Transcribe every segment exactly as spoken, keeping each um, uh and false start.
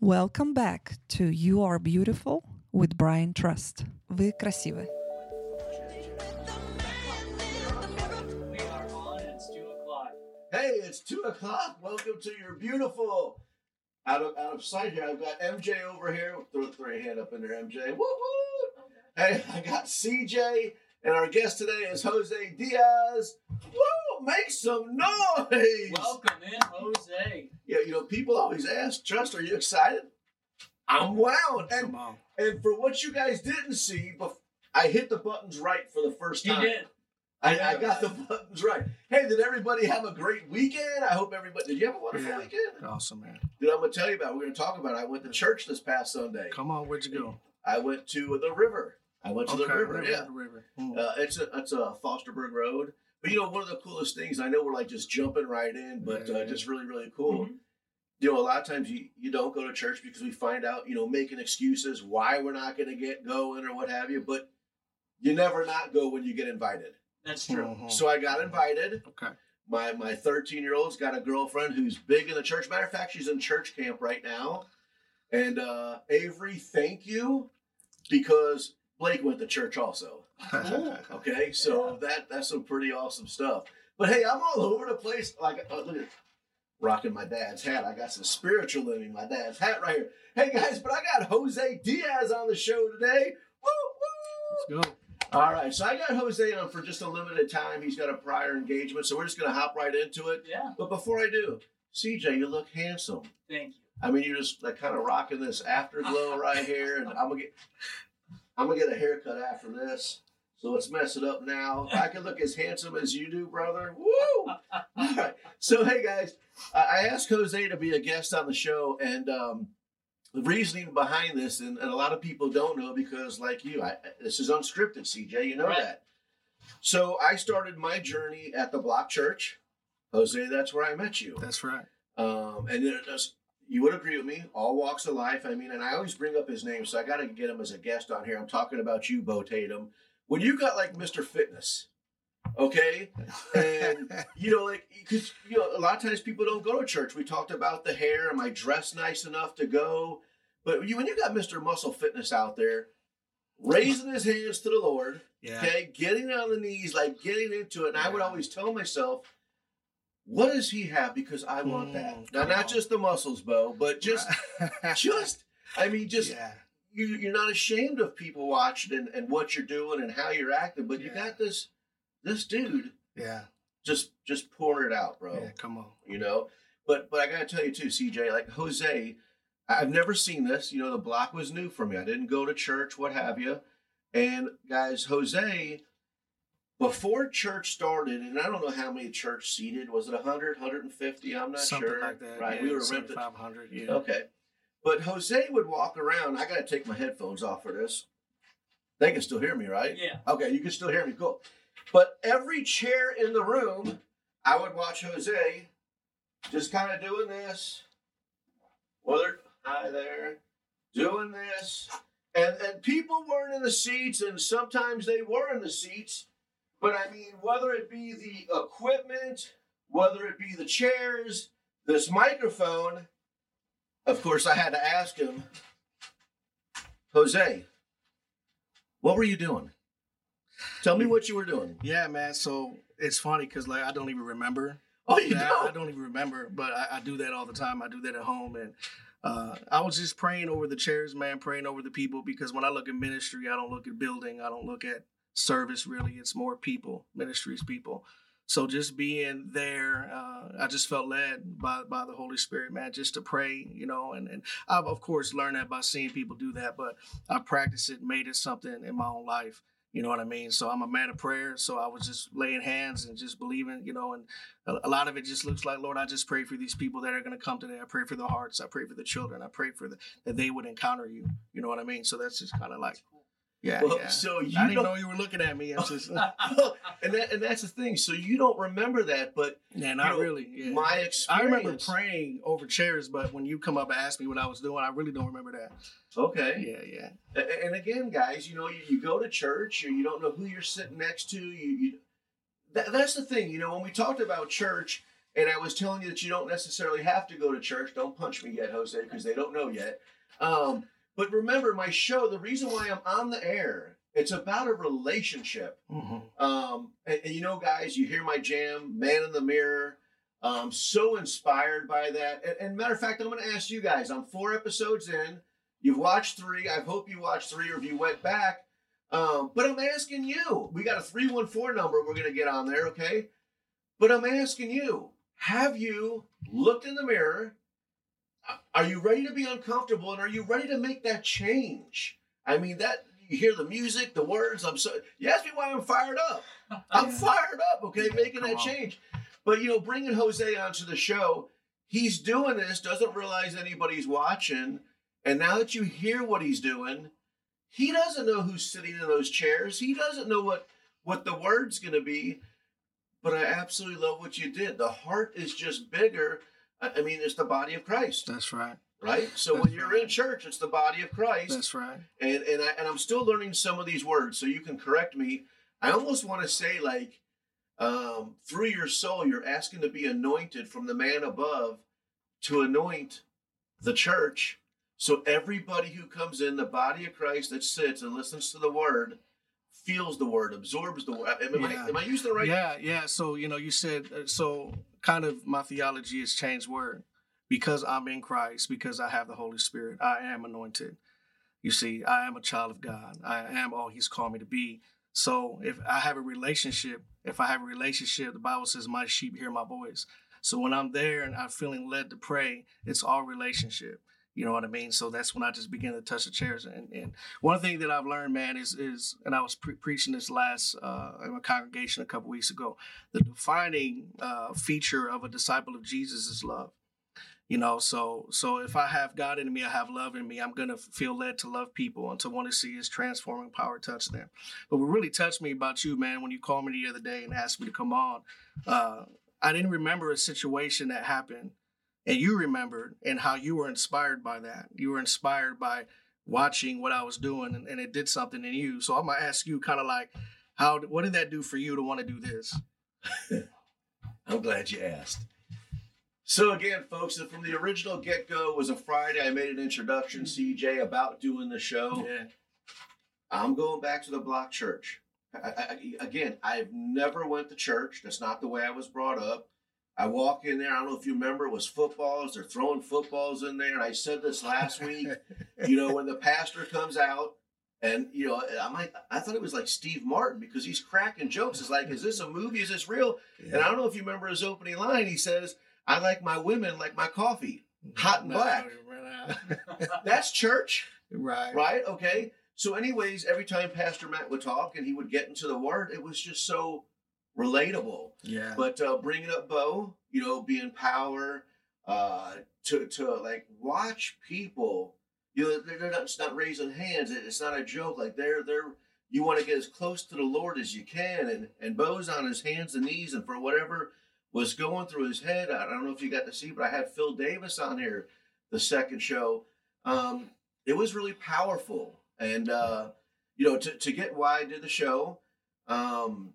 Welcome back to You Are Beautiful with Brian Trust. Вы красивы. We are on. It's two o'clock. Hey, it's two o'clock. Welcome to your beautiful. Out of out of sight here, I've got M J over here. Throw, throw your hand up in there, M J. Woo woo! Hey, I got C J, and our guest today is Jose Diaz. Woo! Make some noise! Welcome in, Jose. Yeah, you know, people always ask, Trust, are you excited? I'm wound. And, Come on. and for what you guys didn't see, bef- I hit the buttons right for the first You time. did. I, I got the buttons right. Hey, did everybody have a great weekend? I hope everybody. Did you have a wonderful Yeah. weekend? Awesome, man. Dude, I'm gonna tell you about. We're gonna talk about. It. I went to church this past Sunday. Come on, where'd you go? I went to the river. I went to the river. river, Yeah, the river. Mm. uh, it's a it's a Fosterburg Road. But you know, one of the coolest things. I know we're like just jumping right in, but Yeah, uh, yeah. just really really cool. Mhm. You know, a lot of times you, you don't go to church because we find out, you know, making excuses why we're not going to get going or what have you. But you never not go when you get invited. That's true. Mhm. So I got invited. Okay. My my thirteen year old's got a girlfriend who's big in the church. Matter of fact, she's in church camp right now. And uh, Avery, thank you, because Blake went to church also. Okay, so that that's some pretty awesome stuff. But hey, I'm all over the place. Like, oh, look at rocking my dad's hat. I got some spiritual in me. My dad's hat right here. Hey guys, but I got Jose Diaz on the show today. Woo woo! Let's go. All right, so I got Jose on for just a limited time. He's got a prior engagement, so we're just gonna hop right into it. Yeah. But before I do, C J, you look handsome. Thank you. I mean, you're just like kind of rocking this afterglow right here, and I'm gonna get, I'm gonna get a haircut after this. So let's mess it up now. If I can look as handsome as you do, brother. Woo! All right. So hey guys, I I asked Jose to be a guest on the show, and um, the reasoning behind this, and, and a lot of people don't know because, like you, I, this is unscripted. C J, you know Right. that. So I started my journey at the Block Church. Jose, that's where I met you. That's right. Um, and it does, you would agree with me, all walks of life. I mean, and I always bring up his name, so I got to get him as a guest on here. I'm talking about you, Bo Tatum. When you got like Mister Fitness, okay, and you know, like, because you know, a lot of times people don't go to church. We talked about the hair. Am I dressed nice enough to go? But you, when you got Mister Muscle Fitness out there, raising his hands to the Lord, Yeah. okay, getting on the knees, like getting into it. And I would Yeah. always tell myself, what does he have? Because I want that. Mm, Now, come not on. just the muscles, Bo, but just, just, I mean, just, yeah. you, you're not ashamed of people watching and, and what you're doing and how you're acting, but you Yeah. got this, this dude Yeah. just, just pouring it out, bro. Yeah. Come on. You know, but, but I got to tell you too, C J, like Jose, I've never seen this. You know, the block was new for me. I didn't go to church, what have you. And guys, Jose, before church started, and I don't know how many church seated, was it one hundred, one hundred fifty? I'm not Something sure. like that. Right, Yeah, we were renting. five hundred. Yeah. Okay. But Jose would walk around. I got to take my headphones off for this. They can still hear me, right? Yeah. Okay, you can still hear me. Cool. But every chair in the room, I would watch Jose just kind of doing this. Whether, hi there, doing this. And, and people weren't in the seats, and sometimes they were in the seats. But I mean, whether it be the equipment, whether it be the chairs, this microphone, of course, I had to ask him, Jose, what were you doing? Tell me what you were doing. Yeah, man. So it's funny because like I don't even remember. Oh, you Yeah, I don't? don't even remember, but I, I do that all the time. I do that at home, and uh, I was just praying over the chairs, man, praying over the people. Because when I look at ministry, I don't look at building, I don't look at service. Really, it's more people, ministries, people. So just being there, uh, I just felt led by by the Holy Spirit, man, just to pray, you know. And and I've of course learned that by seeing people do that, but I practiced it, made it something in my own life. You know what I mean? So I'm a man of prayer. So I was just laying hands and just believing, you know, and a, a lot of it just looks like, Lord, I just pray for these people that are going to come today. I pray for their hearts. I pray for the children. I pray for the, that they would encounter you. You know what I mean? So that's just kind of like, yeah, Well, yeah. so you I didn't don't, know you were looking at me. I'm just, and that and that's the thing. So you don't remember that, but yeah, not you know, really. Yeah. my experience. I remember praying over chairs, but when you come up and ask me what I was doing, I really don't remember that. Okay. Yeah, yeah. A- And again, guys, you know, you, you go to church, or you don't know who you're sitting next to. You, you that, that's the thing, you know. When we talked about church, And I was telling you that you don't necessarily have to go to church. Don't punch me yet, Jose, because they don't know yet. Um, but remember, my show, the reason why I'm on the air, it's about a relationship. Mm-hmm. Um, and, and you know, guys, you hear my jam, Man in the Mirror. I'm so inspired by that. And, and matter of fact, I'm going to ask you guys. I'm four episodes in. You've watched three. I hope you watched three, or if you went back. Um, but I'm asking you. We got a three one four number we're going to get on there, okay? But I'm asking you, have you looked in the mirror? Are you ready to be uncomfortable? And are you ready to make that change? I mean, that you hear the music, the words. I'm so. You ask me why I'm fired up. I'm fired up, okay, Yeah, making come that on. change. But, you know, bringing Jose onto the show, he's doing this, doesn't realize anybody's watching. And now that you hear what he's doing, he doesn't know who's sitting in those chairs. He doesn't know what, what the word's going to be. But I absolutely love what you did. The heart is just bigger. I I mean, it's the body of Christ, That's right. right? So That's when you're right. in church, it's the body of Christ. That's right. And and, I, and I'm still learning some of these words, so you can correct me. I almost want to say, like, um, through your soul, you're asking to be anointed from the man above to anoint the church. So everybody who comes in, the body of Christ that sits and listens to the word, feels the word, absorbs the word. Am, Yeah. I, am I using the right? Yeah, yeah. So, you know, you said, uh, so kind of my theology has changed word because I'm in Christ, because I have the Holy Spirit. I am anointed. You see, I am a child of God. I am all he's called me to be. So if I have a relationship, if I have a relationship, the Bible says my sheep hear my voice. So when I'm there and I'm feeling led to pray, it's all relationship. You know what I mean? So that's when I just begin to touch the chairs. And, and one thing that I've learned, man, is, is and I was pre- preaching this last uh, in a congregation a couple weeks ago, the defining uh, feature of a disciple of Jesus is love. You know, so so if I have God in me, I have love in me, I'm going to feel led to love people and to want to see his transforming power touch them. But what really touched me about you, man, when you called me the other day and asked me to come on, uh, I didn't remember a situation that happened. And you remembered, and how you were inspired by that. You were inspired by watching what I was doing, and, and it did something in you. So I'm gonna ask you, kind of like, how? What did that do for you to want to do this? I'm glad you asked. So again, folks, from the original get-go, it was a Friday. I made an introduction, C J, about doing the show. Yeah, I'm going back to the block church. I, I, again, I've never went to church. That's not the way I was brought up. I walk in there. I don't know if you remember, it was footballs. They're throwing footballs in there. And I said this last week, you know, when the pastor comes out and, you know, I'm like, I thought it was like Steve Martin because he's cracking jokes. It's like, is this a movie? Is this real? yeah. And I don't know if you remember his opening line. He says, I like my women like my coffee, hot and No, black. That's church, right, right? Okay. So anyways, every time Pastor Matt would talk and he would get into the word, it was just so relatable. yeah, But uh, bringing up Bo, you know, being power, uh, to to like watch people, you know, they're, they're not, it's not raising hands. It's not a joke. Like they're they're you want to get as close to the Lord as you can, and and Bo's on his hands and knees, and for whatever was going through his head, I don't know if you got to see, but I had Phil Davis on here the second show. Um, it was really powerful, and uh, you know, to to get why I did the show. Um,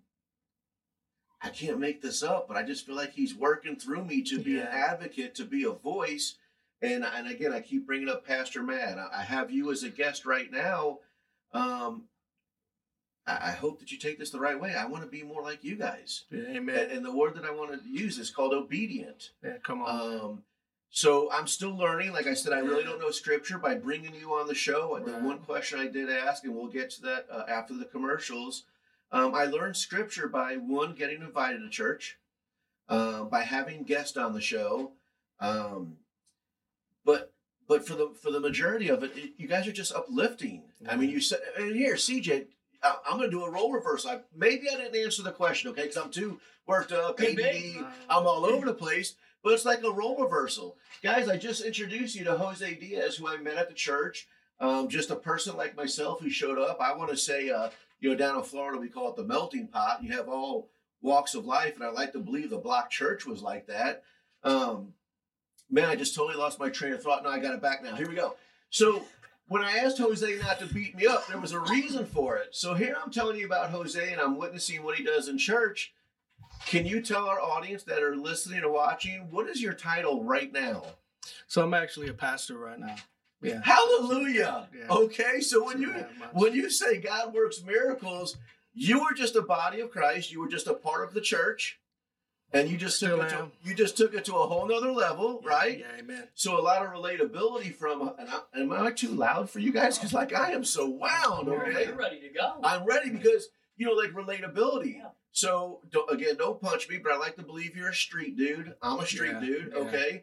I can't make this up, but I just feel like he's working through me to be an Yeah. advocate, to be a voice. And and again, I keep bringing up Pastor Matt. I I have you as a guest right now. Um, I, I hope that you take this the right way. I want to be more like you guys. yeah, And, amen. and the word that I want to use is called obedient. Yeah, come on. Um, so I'm still learning. Like I said, I really Yeah. don't know scripture. By bringing you on the show, the Right. one question I did ask, and we'll get to that uh, after the commercials. Um, I learned scripture by, one, getting invited to church, uh, by having guests on the show. Um, but but for the for the majority of it, it you guys are just uplifting. I mean, you said, and here, C J, I, I'm going to do a role reversal. I, maybe I didn't answer the question, okay, because I'm too worked up, A Could D be. D, I'm all over the place. But it's like a role reversal. Guys, I just introduced you to Jose Diaz, who I met at the church. Um, just a person like myself who showed up. I want to say, uh, you know, down in Florida, we call it the melting pot. You have all walks of life, and I like to believe the block church was like that. Um, man, I just totally lost my train of thought. No, I got it back now. Here we go. So when I asked Jose not to beat me up, there was a reason for it. So here I'm telling you about Jose, and I'm witnessing what he does in church. Can you tell our audience that are listening or watching, what is your title right now? So I'm actually a pastor right now. Yeah. Hallelujah. Yeah. Okay, so when So you that much. when you say God works miracles, you were just a body of Christ. You were just a part of the church, and you just Still took it to, am. you just took it to a whole nother level, Yeah, right? Yeah, amen. So a lot of relatability from. And I, am I too loud for you guys? Because like I am so wound. You're, Okay, you're ready to go. I'm ready because you know like relatability. Yeah. So don't, again, don't punch me, but I like to believe you're a street dude. I'm a street Yeah, dude. yeah. Okay.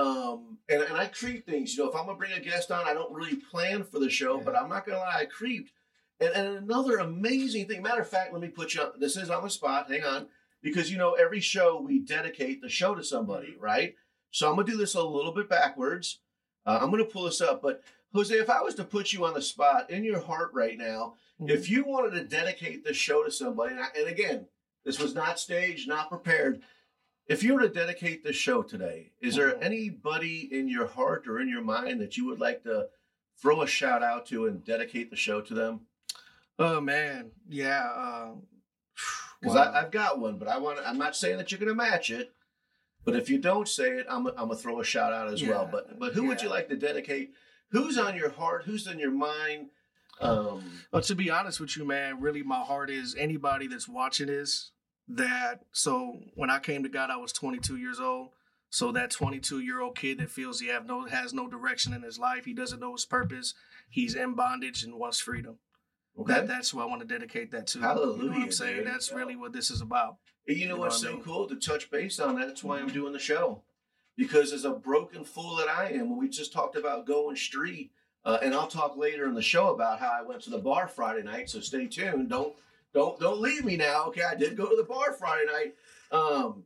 Um, and, and I creep things. You know, if I'm gonna bring a guest on, I don't really plan for the show, Yeah. but I'm not gonna lie, I creeped. And, and another amazing thing, matter of fact, let me put you on, this is on the spot, hang on, because you know, every show we dedicate the show to somebody, right? So I'm gonna do this a little bit backwards. Uh, I'm gonna pull this up, but Jose, if I was to put you on the spot in your heart right now, Mm-hmm. if you wanted to dedicate this show to somebody, and, I, and again, this was not staged, not prepared. If you were to dedicate this show today, is there Mhm. anybody in your heart or in your mind that you would like to throw a shout out to and dedicate the show to them? Oh man, yeah. Um, Because wow. I've got one, but I want. I'm not saying that you're going to match it, but if you don't say it, I'm, I'm gonna throw a shout out as well. Yeah, But but who would you yeah. like to dedicate? Who's on your heart? Who's in your mind? Um, But to be honest with you, man, really my heart is anybody that's watching this. That so when I came to God, I was twenty-two years old. So that twenty-two year old kid that feels he have no has no direction in his life, he doesn't know his purpose, he's in bondage and wants freedom. okay. That that's who I want to dedicate that to. You know what Hallelujah, I'm saying? dude. That's really what this is about. And you know You know what's what I so mean? cool to touch base on that? That's why I'm doing the show. Because as a broken fool that I am, when we just talked about going street, uh, and I'll talk later in the show about how I went to the bar Friday night. So stay tuned. Don't don't don't leave me now. Okay, I did go to the bar Friday night. Um,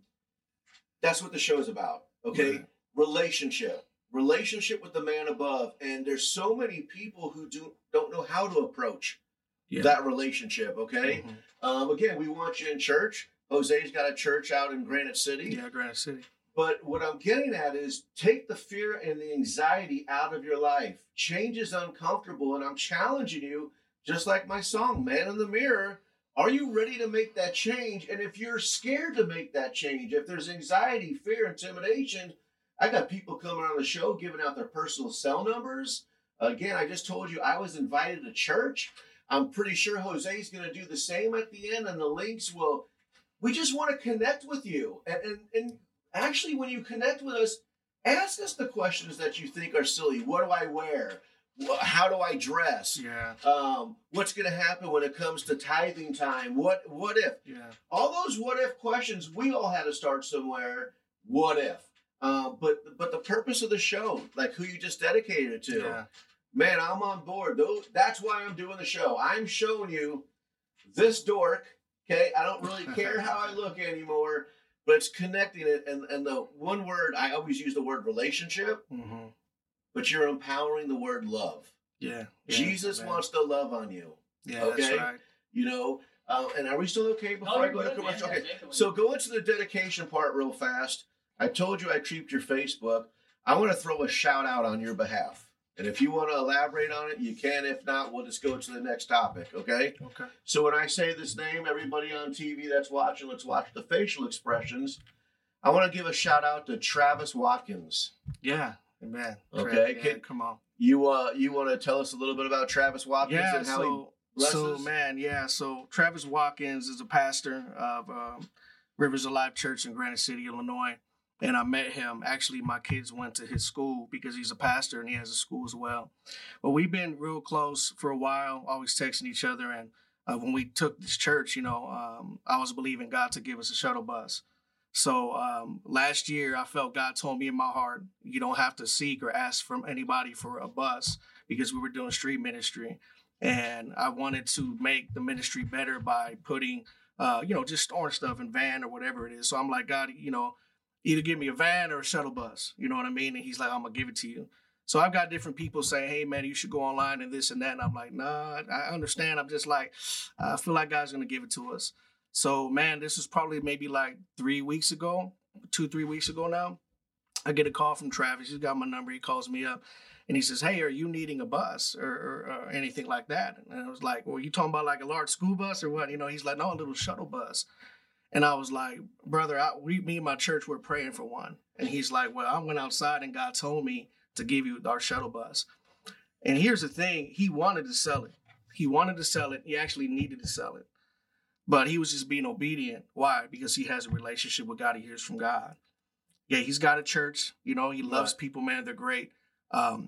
that's what the show's about. Okay, Right. relationship, relationship with the man above, and there's so many people who do don't know how to approach Yeah. that relationship. Okay. Mhm. Um, again, we want you in church. Jose's got a church out in Granite City. Yeah, Granite City. But what I'm getting at is take the fear and the anxiety out of your life. Change is uncomfortable, and I'm challenging you, just like my song, Man in the Mirror. Are you ready to make that change? And if you're scared to make that change, if there's anxiety, fear, intimidation, I got people coming on the show giving out their personal cell numbers. Again, I just told you I was invited to church. I'm pretty sure Jose's going to do the same at the end, and the links will. We just want to connect with you. And, and, and actually, when you connect with us, ask us the questions that you think are silly. What do I wear? Wh- How do I dress? Yeah. Um, what's going to happen when it comes to tithing time? What what if? Yeah. All those what if questions, we all had to start somewhere. What if? Um, but but the purpose of the show, like who you just dedicated it to, Yeah. man, I'm on board. Those, that's why I'm doing the show. I'm showing you this dork. Okay, I don't really care how I look anymore, but it's connecting it. And and the one word I always use the word relationship, Mm-hmm. but you're empowering the word love. Yeah. Yeah, Jesus man. wants to love on you. Yeah, okay? that's right. You know, uh, and are we still okay before No, I you're go to good, commercial? man. Okay, Yeah, take it. so go into the dedication part real fast. I told you I creeped your Facebook. I want to throw a shout out on your behalf. And if you want to elaborate on it, you can. If not, we'll just go to the next topic, okay? Okay. So when I say this name, everybody on T V that's watching, let's watch the facial expressions. I want to give a shout out to Travis Watkins. Yeah. Man. Okay, Yeah, can- come on. You uh, you want to tell us a little bit about Travis Watkins Yeah, and how he so blesses? so man, yeah. So Travis Watkins is a pastor of um, Rivers of Life Church in Granite City, Illinois, and I met him. Actually, my kids went to his school because he's a pastor and he has a school as well. But we've been real close for a while, always texting each other. And uh, when we took this church, you know, um, I was believing God to give us a shuttle bus. So um, last year, I felt God told me in my heart, you don't have to seek or ask from anybody for a bus because we were doing street ministry. And I wanted to make the ministry better by putting, uh, you know, just storing stuff in van or whatever it is. So I'm like, God, you know, either give me a van or a shuttle bus. You know what I mean? And he's like, I'm going to give it to you. So I've got different people saying, hey, man, you should go online and this and that. And I'm like, nah, I understand. I'm just like, I feel like God's going to give it to us. So, man, this was probably maybe like three weeks ago, two, three weeks ago now. I get a call from Travis. He's got my number. He calls me up and he says, hey, are you needing a bus or, or, or anything like that? And I was like, well, you talking about like a large school bus or what? You know, he's like, no, a little shuttle bus. And I was like, brother, I, we, me and my church, we're praying for one. And he's like, well, I went outside and God told me to give you our shuttle bus. And here's the thing. He wanted to sell it. He wanted to sell it. He actually needed to sell it. But he was just being obedient. Why? Because he has a relationship with God. He hears from God. Yeah, he's got a church. You know, he loves Right. people, man. They're great. Um,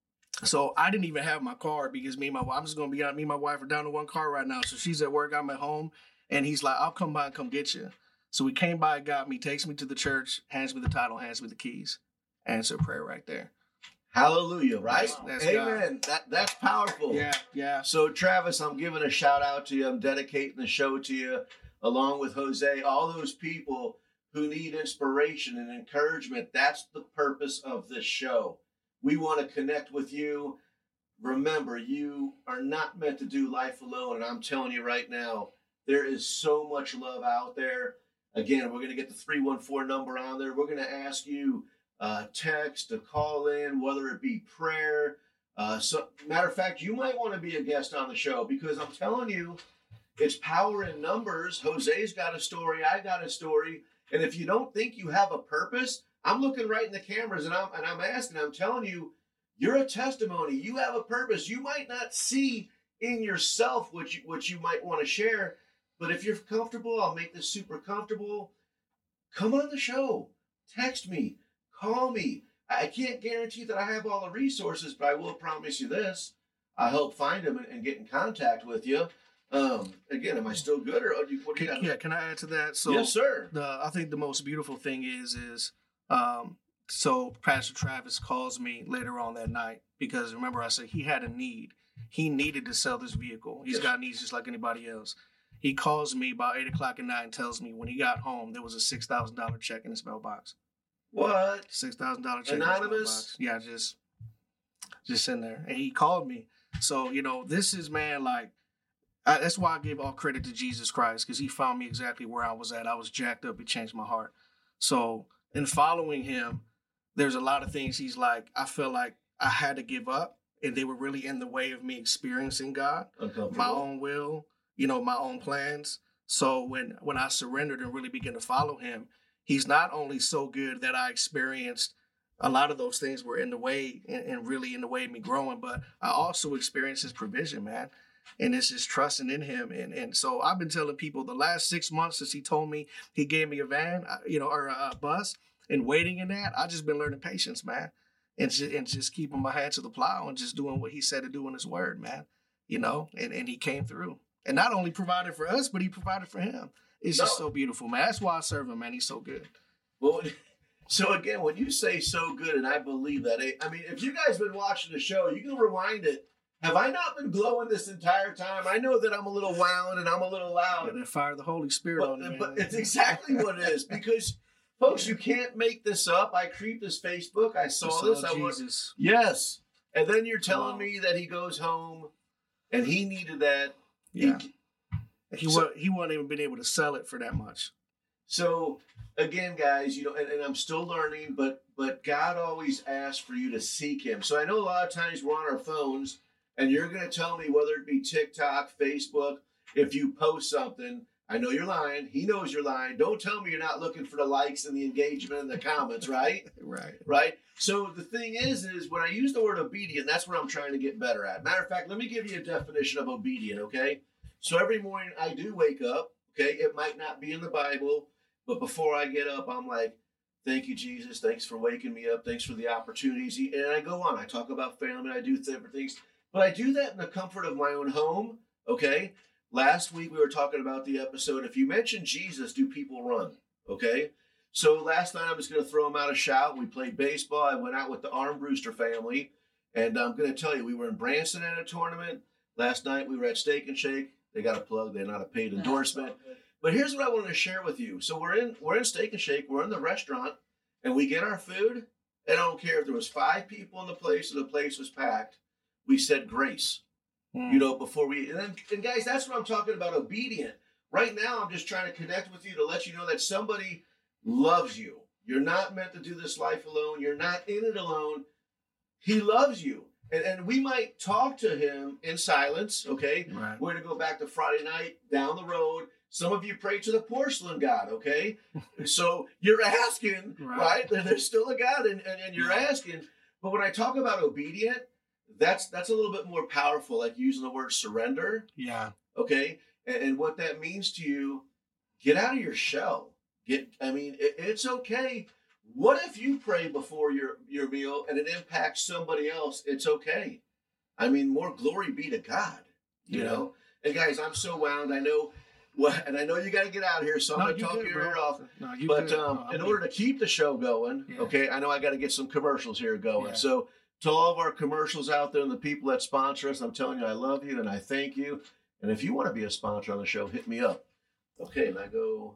so I didn't even have my car because me and my wife, I'm just going to be out. Me and my wife are down to one car right now. So she's at work. I'm at home. And he's like, I'll come by and come get you. So he came by, got me, takes me to the church, hands me the title, hands me the keys. Answer prayer right there. Hallelujah, right? That's Amen. That That's powerful. Yeah, yeah. So, Travis, I'm giving a shout out to you. I'm dedicating the show to you, along with Jose, all those people who need inspiration and encouragement. That's the purpose of this show. We want to connect with you. Remember, you are not meant to do life alone. And I'm telling you right now, there is so much love out there. Again, we're going to get the three one four number on there. We're going to ask you uh, text, to call in, whether it be prayer. Uh, so, matter of fact, you might want to be a guest on the show because I'm telling you, it's power in numbers. Jose's got a story. I got a story. And if you don't think you have a purpose, I'm looking right in the cameras and I'm, and I'm asking, I'm telling you, you're a testimony. You have a purpose. You might not see in yourself what you, what you might want to share. But if you're comfortable, I'll make this super comfortable. Come on the show. Text me. Call me. I can't guarantee that I have all the resources, but I will promise you this. I'll help find them and, and get in contact with you. Um, again, am I still good? Or do you, what do you Can, got? yeah, can I add to that? So Yes, sir. the I think the most beautiful thing is is um, so Pastor Travis calls me later on that night because remember I said he had a need. He needed to sell this vehicle. He's Yes. got needs just like anybody else. He calls me about eight o'clock at night and tells me when he got home there was a six thousand dollar check in his mailbox. What? Six thousand dollar check. Anonymous? In his mailbox. Yeah, just just in there, and he called me. So you know, this is man like. I, that's why I give all credit to Jesus Christ because he found me exactly where I was at. I was jacked up. He changed my heart. So in following him, there's a lot of things he's like, I felt like I had to give up and they were really in the way of me experiencing God, Uncomfortable. my own will, you know, my own plans. So when, when I surrendered and really began to follow him, he's not only so good that I experienced a lot of those things were in the way and, and really in the way of me growing, but I also experienced his provision, man. And it's just trusting in him. And and so I've been telling people the last six months since he told me he gave me a van, you know, or a, a bus and waiting in that, I just been learning patience, man. And just, and just keeping my hand to the plow and just doing what he said to do in his word, man. You know, and, and he came through. And not only provided for us, but he provided for him. It's just No. so beautiful, man. That's why I serve him, man. He's so good. Well, so again, when you say so good, and I believe that, I mean, if you guys been watching the show, you can rewind it. Have I not been glowing this entire time? I know that I'm a little wound and I'm a little loud, And then fire the Holy Spirit on but, you, but man. it's exactly what it is because, folks, you can't make this up. I creeped his Facebook. I saw So, this. I was, Jesus. yes. And then you're telling Wow. me that he goes home and he needed that. Yeah. He- He, So- wa- he wouldn't even been able to sell it for that much. So again, guys, you know, and, and I'm still learning, but but God always asks for you to seek him. So I know a lot of times we're on our phones and you're going to tell me whether it be TikTok, Facebook, if you post something, I know you're lying. He knows you're lying. Don't tell me you're not looking for the likes and the engagement and the comments, right? Right. Right? So the thing is, is when I use the word obedient, that's what I'm trying to get better at. Matter of fact, let me give you a definition of obedient, okay? So every morning I do wake up, okay? It might not be in the Bible, but before I get up, I'm like, thank you, Jesus. Thanks for waking me up. Thanks for the opportunities. And I go on. I talk about family. I do different things. But I do that in the comfort of my own home, okay? Last week we were talking about the episode, if you mention Jesus, do people run, okay? So last night I'm just going to throw them out a shout. We played baseball. I went out with the Armbruster family. And I'm going to tell you, we were in Branson at a tournament. Last night we were at Steak and Shake. They got a plug. They're not a paid endorsement. But here's what I want to share with you. So we're in we're in Steak and Shake. We're in the restaurant, and we get our food. And I don't care if there was five people in the place or the place was packed. We said grace, Mm. you know, before we. And then, and guys, that's what I'm talking about. Obedient. Right now, I'm just trying to connect with you to let you know that somebody loves you. You're not meant to do this life alone. You're not in it alone. He loves you. And, and we might talk to him in silence, okay? Right. We're going to go back to Friday night, down the road. Some of you pray to the porcelain god, okay? So you're asking, Right. right? There- There's still a God, and, and, and you're asking. But when I talk about obedient, that's that's a little bit more powerful, like using the word surrender, Yeah. okay? And, and what that means to you, get out of your shell. Get, I mean, it, it's okay. What if you pray before your, your meal and it impacts somebody else? It's okay. I mean, more glory be to God, you Yeah. know? And guys, I'm so wound. I know, well, and I know you got to get out of here, so I'm No, going to you talk good, your ear bro. off. No, you But good. um, No, I'm in good. order to keep the show going, Yeah. okay, I know I got to get some commercials here going. Yeah. So to all of our commercials out there and the people that sponsor us, I'm telling you, I love you and I thank you. And if you want to be a sponsor on the show, hit me up. Okay, and I go.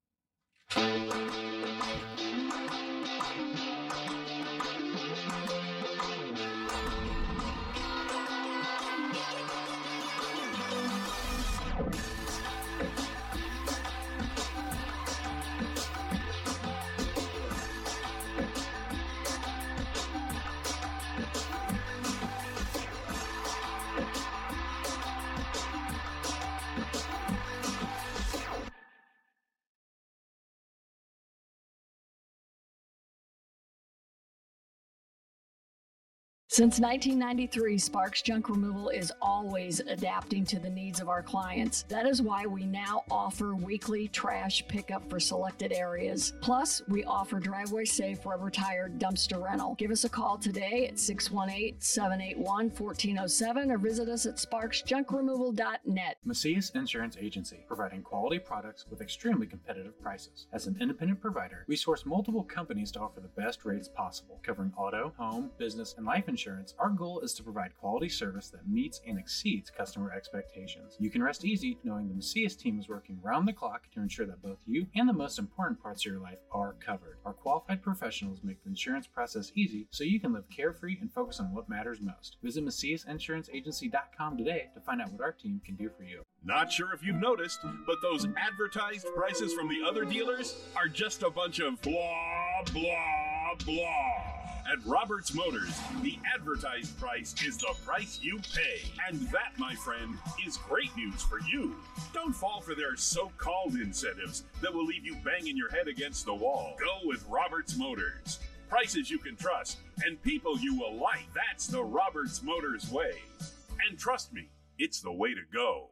Since nineteen ninety-three, Sparks Junk Removal is always adapting to the needs of our clients. That is why we now offer weekly trash pickup for selected areas. Plus, we offer driveway safe rubber tire dumpster rental. Give us a call today at six one eight, seven eight one, one four zero seven or visit us at sparks junk removal dot net. Macias Insurance Agency, providing quality products with extremely competitive prices. As an independent provider, we source multiple companies to offer the best rates possible, covering auto, home, business, and life insurance. Our goal is to provide quality service that meets and exceeds customer expectations. You can rest easy knowing the Macias team is working round the clock to ensure that both you and the most important parts of your life are covered. Our qualified professionals make the insurance process easy so you can live carefree and focus on what matters most. Visit Macias Insurance Agency dot com today to find out what our team can do for you. Not sure if you've noticed, but those advertised prices from the other dealers are just a bunch of blah, blah, blah. At Roberts Motors, the advertised price is the price you pay. And that, my friend, is great news for you. Don't fall for their so-called incentives that will leave you banging your head against the wall. Go with Roberts Motors. Prices you can trust and people you will like. That's the Roberts Motors way. And trust me, it's the way to go.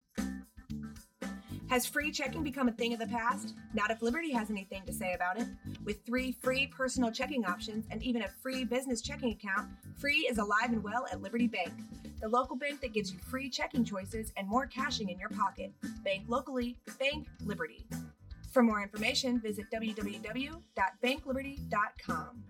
Has free checking become a thing of the past? Not if Liberty has anything to say about it. With three free personal checking options and even a free business checking account, free is alive and well at Liberty Bank, the local bank that gives you free checking choices and more cashing in your pocket. Bank locally, bank Liberty. For more information, visit w w w dot bank liberty dot com.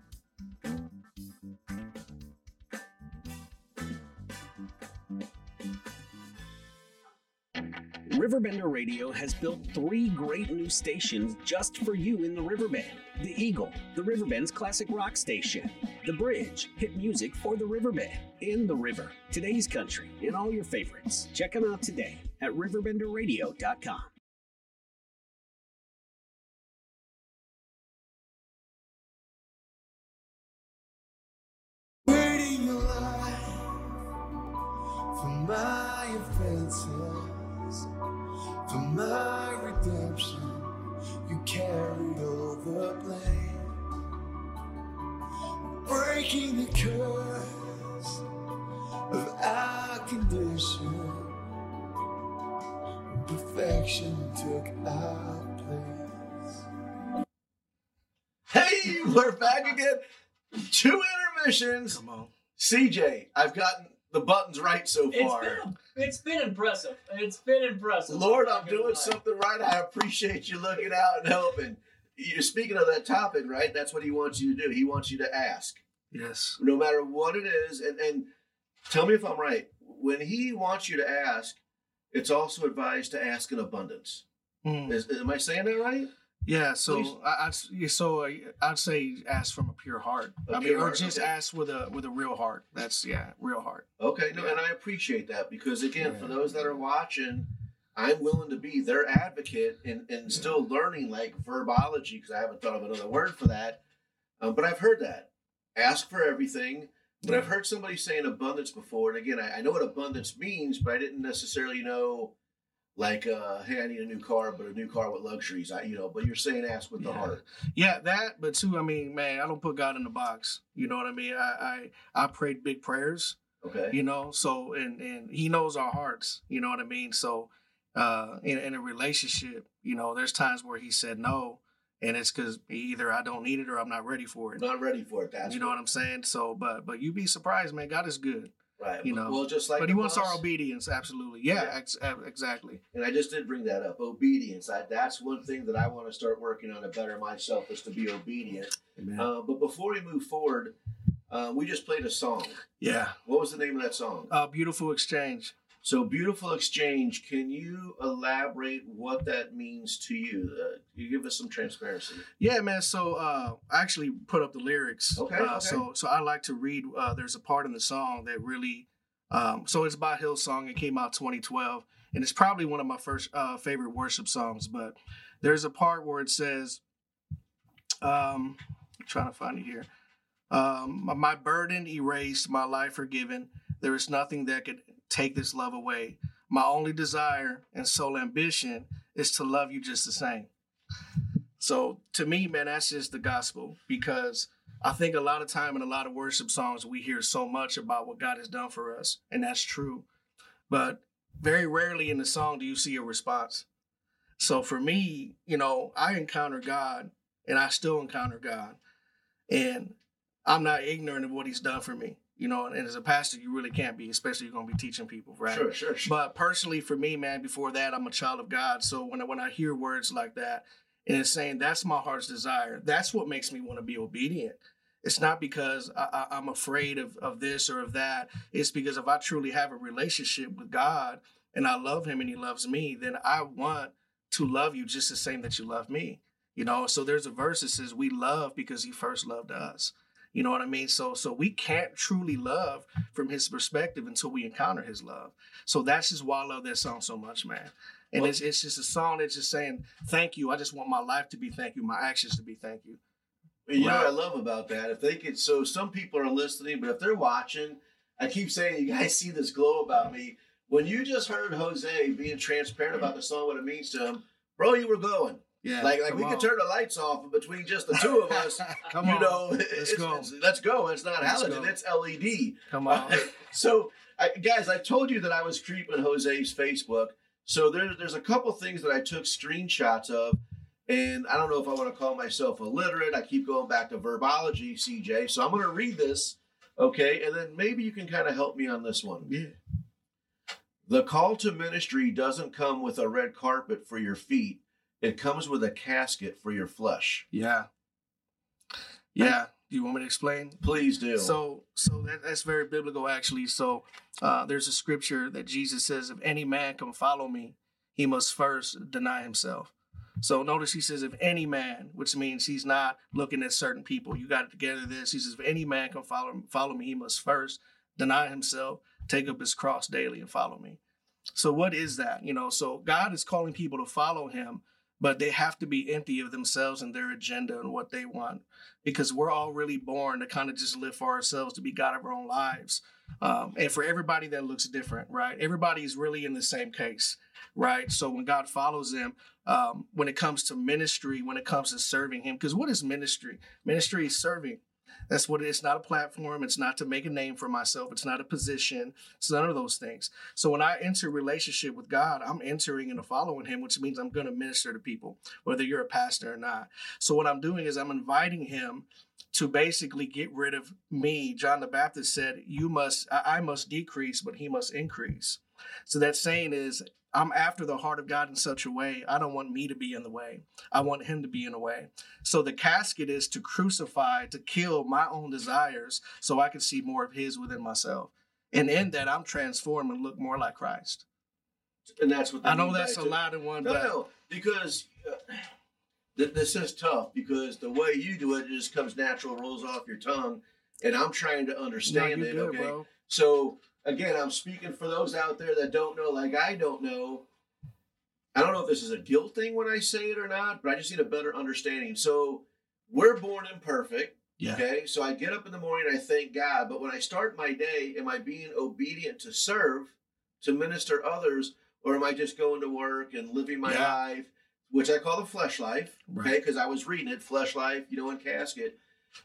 Riverbender Radio has built three great new stations just for you in the Riverbend. The Eagle, the Riverbend's classic rock station. The Bridge, hit music for the Riverbend. And The River, today's country, and all your favorites. Check them out today at riverbender radio dot com. Waiting your life for my offenses, for my redemption, you carried all the blame, breaking the curse of our condition. Perfection took our place. Hey, we're back again. Two intermissions. Come on. C J, I've gotten the buttons right so It's far. been, it's been impressive. It's been impressive. Lord, I'm not gonna doing lie. something right. I appreciate you looking out and helping. You're speaking of that topic, right? That's what he wants you to do. He wants you to ask, Yes. no matter what it is. And, and tell me if I'm right. When he wants you to ask, it's also advised to ask in abundance. Mm. Is, am I saying that right? Yeah, so Please. I, I'd yeah, so uh, I'd say ask from a pure heart. A I mean, pure or heart, just okay. ask with a with a real heart. That's yeah, real heart. Okay, no, Yeah. and I appreciate that because again, Yeah. for those that are watching, I'm willing to be their advocate and, and still learning like verbology because I haven't thought of another word for that. Um, but I've heard that. Ask for everything. But I've heard somebody saying abundance before. And again, I, I know what abundance means, but I didn't necessarily know like, uh, hey, I need a new car, but a new car with luxuries. I, you know, but you're saying ask with the Yeah. heart. Yeah, that, but too, I mean, man, I don't put God in the box. You know what I mean? I I, I prayed big prayers, Okay. you know, so, and, and he knows our hearts, you know what I mean? So, uh, in, in a relationship, you know, there's times where he said no, and it's because either I don't need it or I'm not ready for it. Not ready for it. That's you know what I'm saying? So, but, but you'd be surprised, man, God is good, right. you know, Well, just like but he the wants our boss. obedience. Absolutely. Yeah, Yeah. Ex- uh, exactly. And I just did bring that up. Obedience. I, that's one thing that I want to start working on to better myself is to be obedient. Amen. Uh, but before we move forward, uh, we just played a song. Yeah. What was the name of that song? Uh, beautiful exchange. So, Beautiful Exchange, can you elaborate what that means to you? Uh, you give us some transparency. Yeah, man. So uh, I actually put up the lyrics. Okay, Uh, okay. So so I like to read. Uh, there's a part in the song that really. Um, so it's by Hillsong. It came out twenty twelve, and it's probably one of my first uh, favorite worship songs. But there's a part where it says, um, I'm trying to find it here. Um, my, my burden erased, my life forgiven. There is nothing that could take this love away. My only desire and sole ambition is to love you just the same. So to me, man, that's just the gospel, because I think a lot of time in a lot of worship songs, we hear so much about what God has done for us, and that's true. But very rarely in the song do you see a response. So for me, you know, I encounter God, and I still encounter God, and I'm not ignorant of what he's done for me. You know, and as a pastor, you really can't be, especially you're going to be teaching people, right? Sure, sure, sure. But personally, for me, man, before that, I'm a child of God. So when I, when I hear words like that, and it's saying that's my heart's desire, that's what makes me want to be obedient. It's not because I, I, I'm afraid of, of this or of that. It's because if I truly have a relationship with God and I love him and he loves me, then I want to love you just the same that you love me. You know, so there's a verse that says we love because he first loved us. You know what I mean? So so we can't truly love from his perspective until we encounter his love. So that's just why I love that song so much, man. And Well- it's it's just a song that's just saying, thank you. I just want my life to be thank you, my actions to be thank you. And you know Right. what I love about that? If they could, so some people are listening, but if they're watching, I keep saying, you guys see this glow about me. When you just heard Jose being transparent about the song, what it means to him, bro, you were glowing. Yeah. Like, like come we on. could turn the lights off, and between just the two of us, Come you on. know, Let's it's, go. it's- let's go. It's not Let's halogen, go. it's L E D. Come on. So, I, guys, I told you that I was creeping Jose's Facebook. So there, there's a couple things that I took screenshots of, and I don't know if I want to call myself illiterate. I keep going back to verbology, C J. So I'm going to read this, okay, and then maybe you can kind of help me on this one. Yeah. The call to ministry doesn't come with a red carpet for your feet. It comes with a casket for your flesh. Yeah. Yeah. Do you want me to explain? Please do. So, so that, that's very biblical, actually. So, uh, there's a scripture that Jesus says, "If any man come follow me, he must first deny himself." So, notice he says, "If any man," which means he's not looking at certain people. You got to gather this. He says, "If any man come follow follow me, he must first deny himself, take up his cross daily, and follow me." So, what is that? You know, so God is calling people to follow him, but they have to be empty of themselves and their agenda and what they want, because we're all really born to kind of just live for ourselves, to be God of our own lives. Um, and for everybody that looks different, right? Everybody's really in the same case, right? So when God follows them, um, when it comes to ministry, when it comes to serving him, because what is ministry? Ministry is serving. That's what it is. It's not a platform. It's not to make a name for myself. It's not a position. It's none of those things. So when I enter a relationship with God, I'm entering into following him, which means I'm going to minister to people, whether you're a pastor or not. So what I'm doing is I'm inviting him to basically get rid of me. John the Baptist said, "You must, I I must decrease, but he must increase." So that saying is, I'm after the heart of God in such a way. I don't want me to be in the way. I want him to be in the way. So the casket is to crucify, to kill my own desires so I can see more of his within myself. And in that, I'm transformed and look more like Christ. and that's what they I know mean that's by a it. lot in one, No, but no, because uh, th- this is tough because the way you do it just comes natural, rolls off your tongue, and I'm trying to no, understand you're it. good, okay, bro. so again, I'm speaking for those out there that don't know, like I don't know. I don't know if this is a guilt thing when I say it or not, but I just need a better understanding. So we're born imperfect. Yeah. Okay, so I get up in the morning, I thank God, but when I start my day, am I being obedient to serve, to minister others, or am I just going to work and living my Yeah. life, which I call the flesh life, okay? Right. Because I was reading it, flesh life, you know, in casket.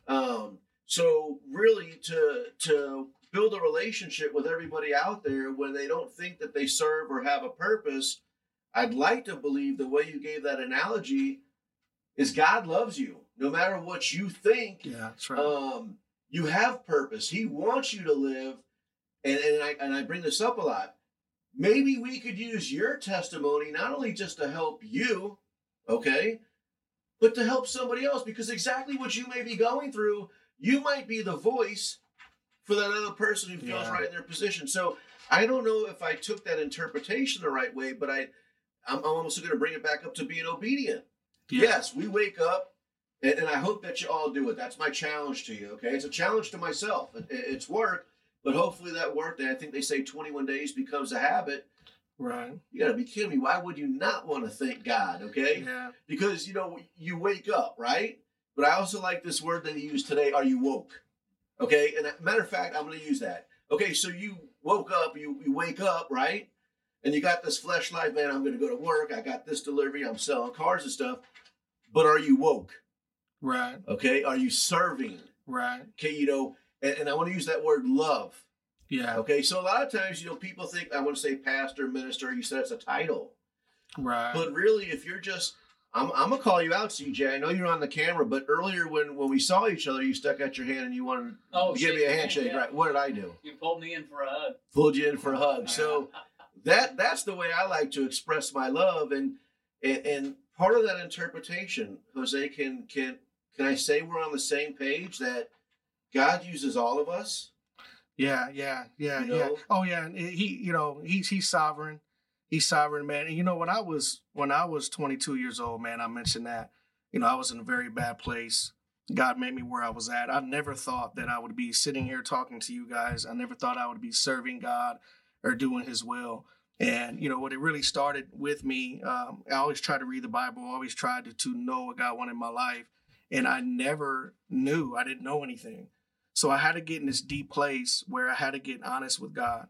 Um, so really to to build a relationship with everybody out there when they don't think that they serve or have a purpose, I'd like to believe the way you gave that analogy is God loves you. No matter what you think, Yeah, that's right. um, you have purpose. He wants you to live. And, and, I, and I bring this up a lot. Maybe we could use your testimony not only just to help you, okay, but to help somebody else, because exactly what you may be going through, you might be the voice for that other person who feels Yeah. right in their position. So I don't know if I took that interpretation the right way, but I, I'm, I'm also going to bring it back up to being obedient. Yeah. Yes, we wake up, and, and I hope that you all do it. That's my challenge to you, okay? It's a challenge to myself. It, it's work, but hopefully that work day, I think they say twenty-one days becomes a habit. Right. You got to be kidding me. Why would you not want to thank God, okay? Yeah. Because, you know, you wake up, right? But I also like this word that you used today, are you woke? Okay? And a matter of fact, I'm going to use that. Okay, so you woke up, you, you wake up, right? And you got this flesh life, man, I'm going to go to work. I got this delivery. I'm selling cars and stuff. But are you woke? Right. Okay? Are you serving? Right. Okay, you know, and, and I want to use that word love. Yeah. Okay, so a lot of times, you know, people think, I want to say pastor, minister, you said it's a title. Right. But really, if you're just, I'm, I'm going to call you out, C J. I know you're on the camera, but earlier when, when we saw each other, you stuck out your hand and you wanted Oh, to give me shake a hand, handshake, yeah. right? What did I do? You pulled me in for a hug. Pulled you in for a hug. So that that's the way I like to express my love. And and, and part of that interpretation, Jose, can can can I say we're on the same page that God uses all of us? Yeah, yeah, yeah, You yeah. know? Oh yeah, and he, you know, he's he's sovereign. He's sovereign, man. And you know, when I was when I was twenty-two years old, man, I mentioned that, you know, I was in a very bad place. God made me where I was at. I never thought that I would be sitting here talking to you guys. I never thought I would be serving God or doing His will. And you know, what it really started with me, um, I always tried to read the Bible. Always tried to, to know what God wanted in my life, and I never knew. I didn't know anything. So I had to get in this deep place where I had to get honest with God.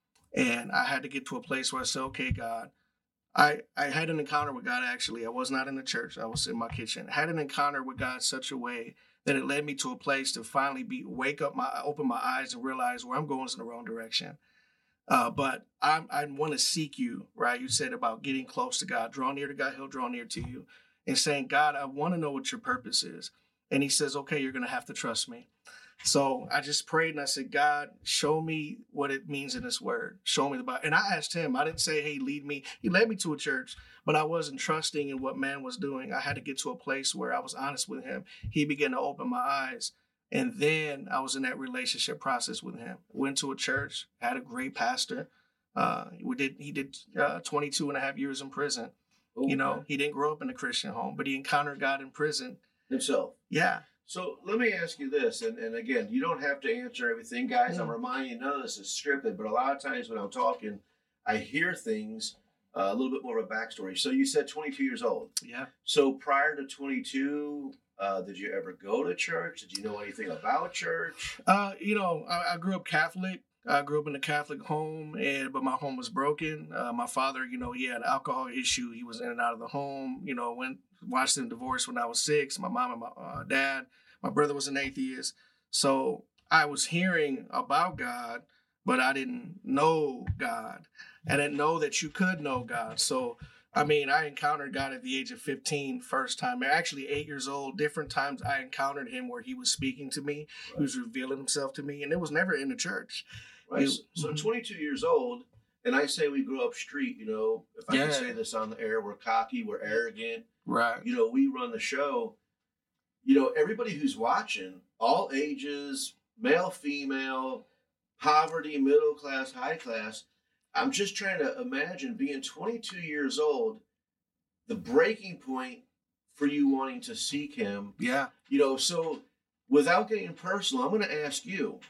And I had to get to a place where I said, okay, God, I, I had an encounter with God, actually. I was not in the church. I was in my kitchen. I had an encounter with God in such a way that it led me to a place to finally be wake up, my open my eyes and realize where I'm going is in the wrong direction. Uh, but I, I want to seek you, right? You said about getting close to God. Draw near to God, He'll draw near to you. And saying, God, I want to know what your purpose is. And He says, okay, you're going to have to trust me. So I just prayed and I said, God, show me what it means in this word. Show me the Bible. And I asked Him, I didn't say, hey, lead me. He led me to a church, but I wasn't trusting in what man was doing. I had to get to a place where I was honest with Him. He began to open my eyes. And then I was in that relationship process with Him. Went to a church, had a great pastor. Uh, we did. He did uh, twenty-two and a half years in prison. Okay. You know, he didn't grow up in a Christian home, but he encountered God in prison. Himself. Yeah. So let me ask you this, and, and again, you don't have to answer everything, guys. Mm. I'm reminding you, none of this is scripted, but a lot of times when I'm talking, I hear things, uh, a little bit more of a backstory. So you said twenty-two years old. Yeah. So prior to twenty-two, uh, did you ever go to church? Did you know anything about church? Uh, you know, I, I grew up Catholic. I grew up in a Catholic home, and but my home was broken. Uh, my father, you know, he had an alcohol issue. He was in and out of the home. You know, went watched them divorce when I was six. My mom and my uh, dad. My brother was an atheist. So I was hearing about God, but I didn't know God. I didn't know that you could know God. So, I mean, I encountered God at the age of fifteen, first time. Actually, eight years old. Different times I encountered Him where He was speaking to me. He was revealing Himself to me. And it was never in the church. Right. It- So, so Mhm. twenty-two years old, and I say we grew up street, you know, if I Yeah. can say this on the air, we're cocky, we're arrogant. Right. You know, we run the show. You know, everybody who's watching, all ages, male, female, poverty, middle class, high class. I'm just trying to imagine being twenty-two years old, the breaking point for you wanting to seek Him. Yeah. You know, so without getting personal, I'm going to ask you,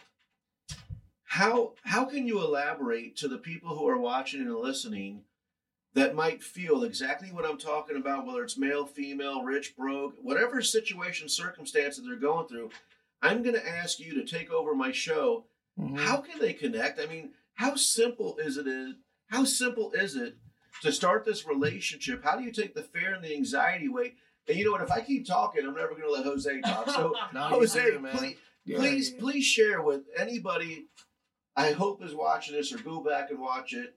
how how can you elaborate to the people who are watching and listening that might feel exactly what I'm talking about, whether it's male, female, rich, broke, whatever situation, circumstances they're going through? I'm going to ask you to take over my show. Mhm. How can they connect? I mean, how simple is it? Is how simple is it to start this relationship? How do you take the fear and the anxiety away? And you know what? If I keep talking, I'm never going to let Jose talk. So, No, you Jose, do, man. please, Yeah, please, yeah. please share with anybody I hope is watching this or go back and watch it.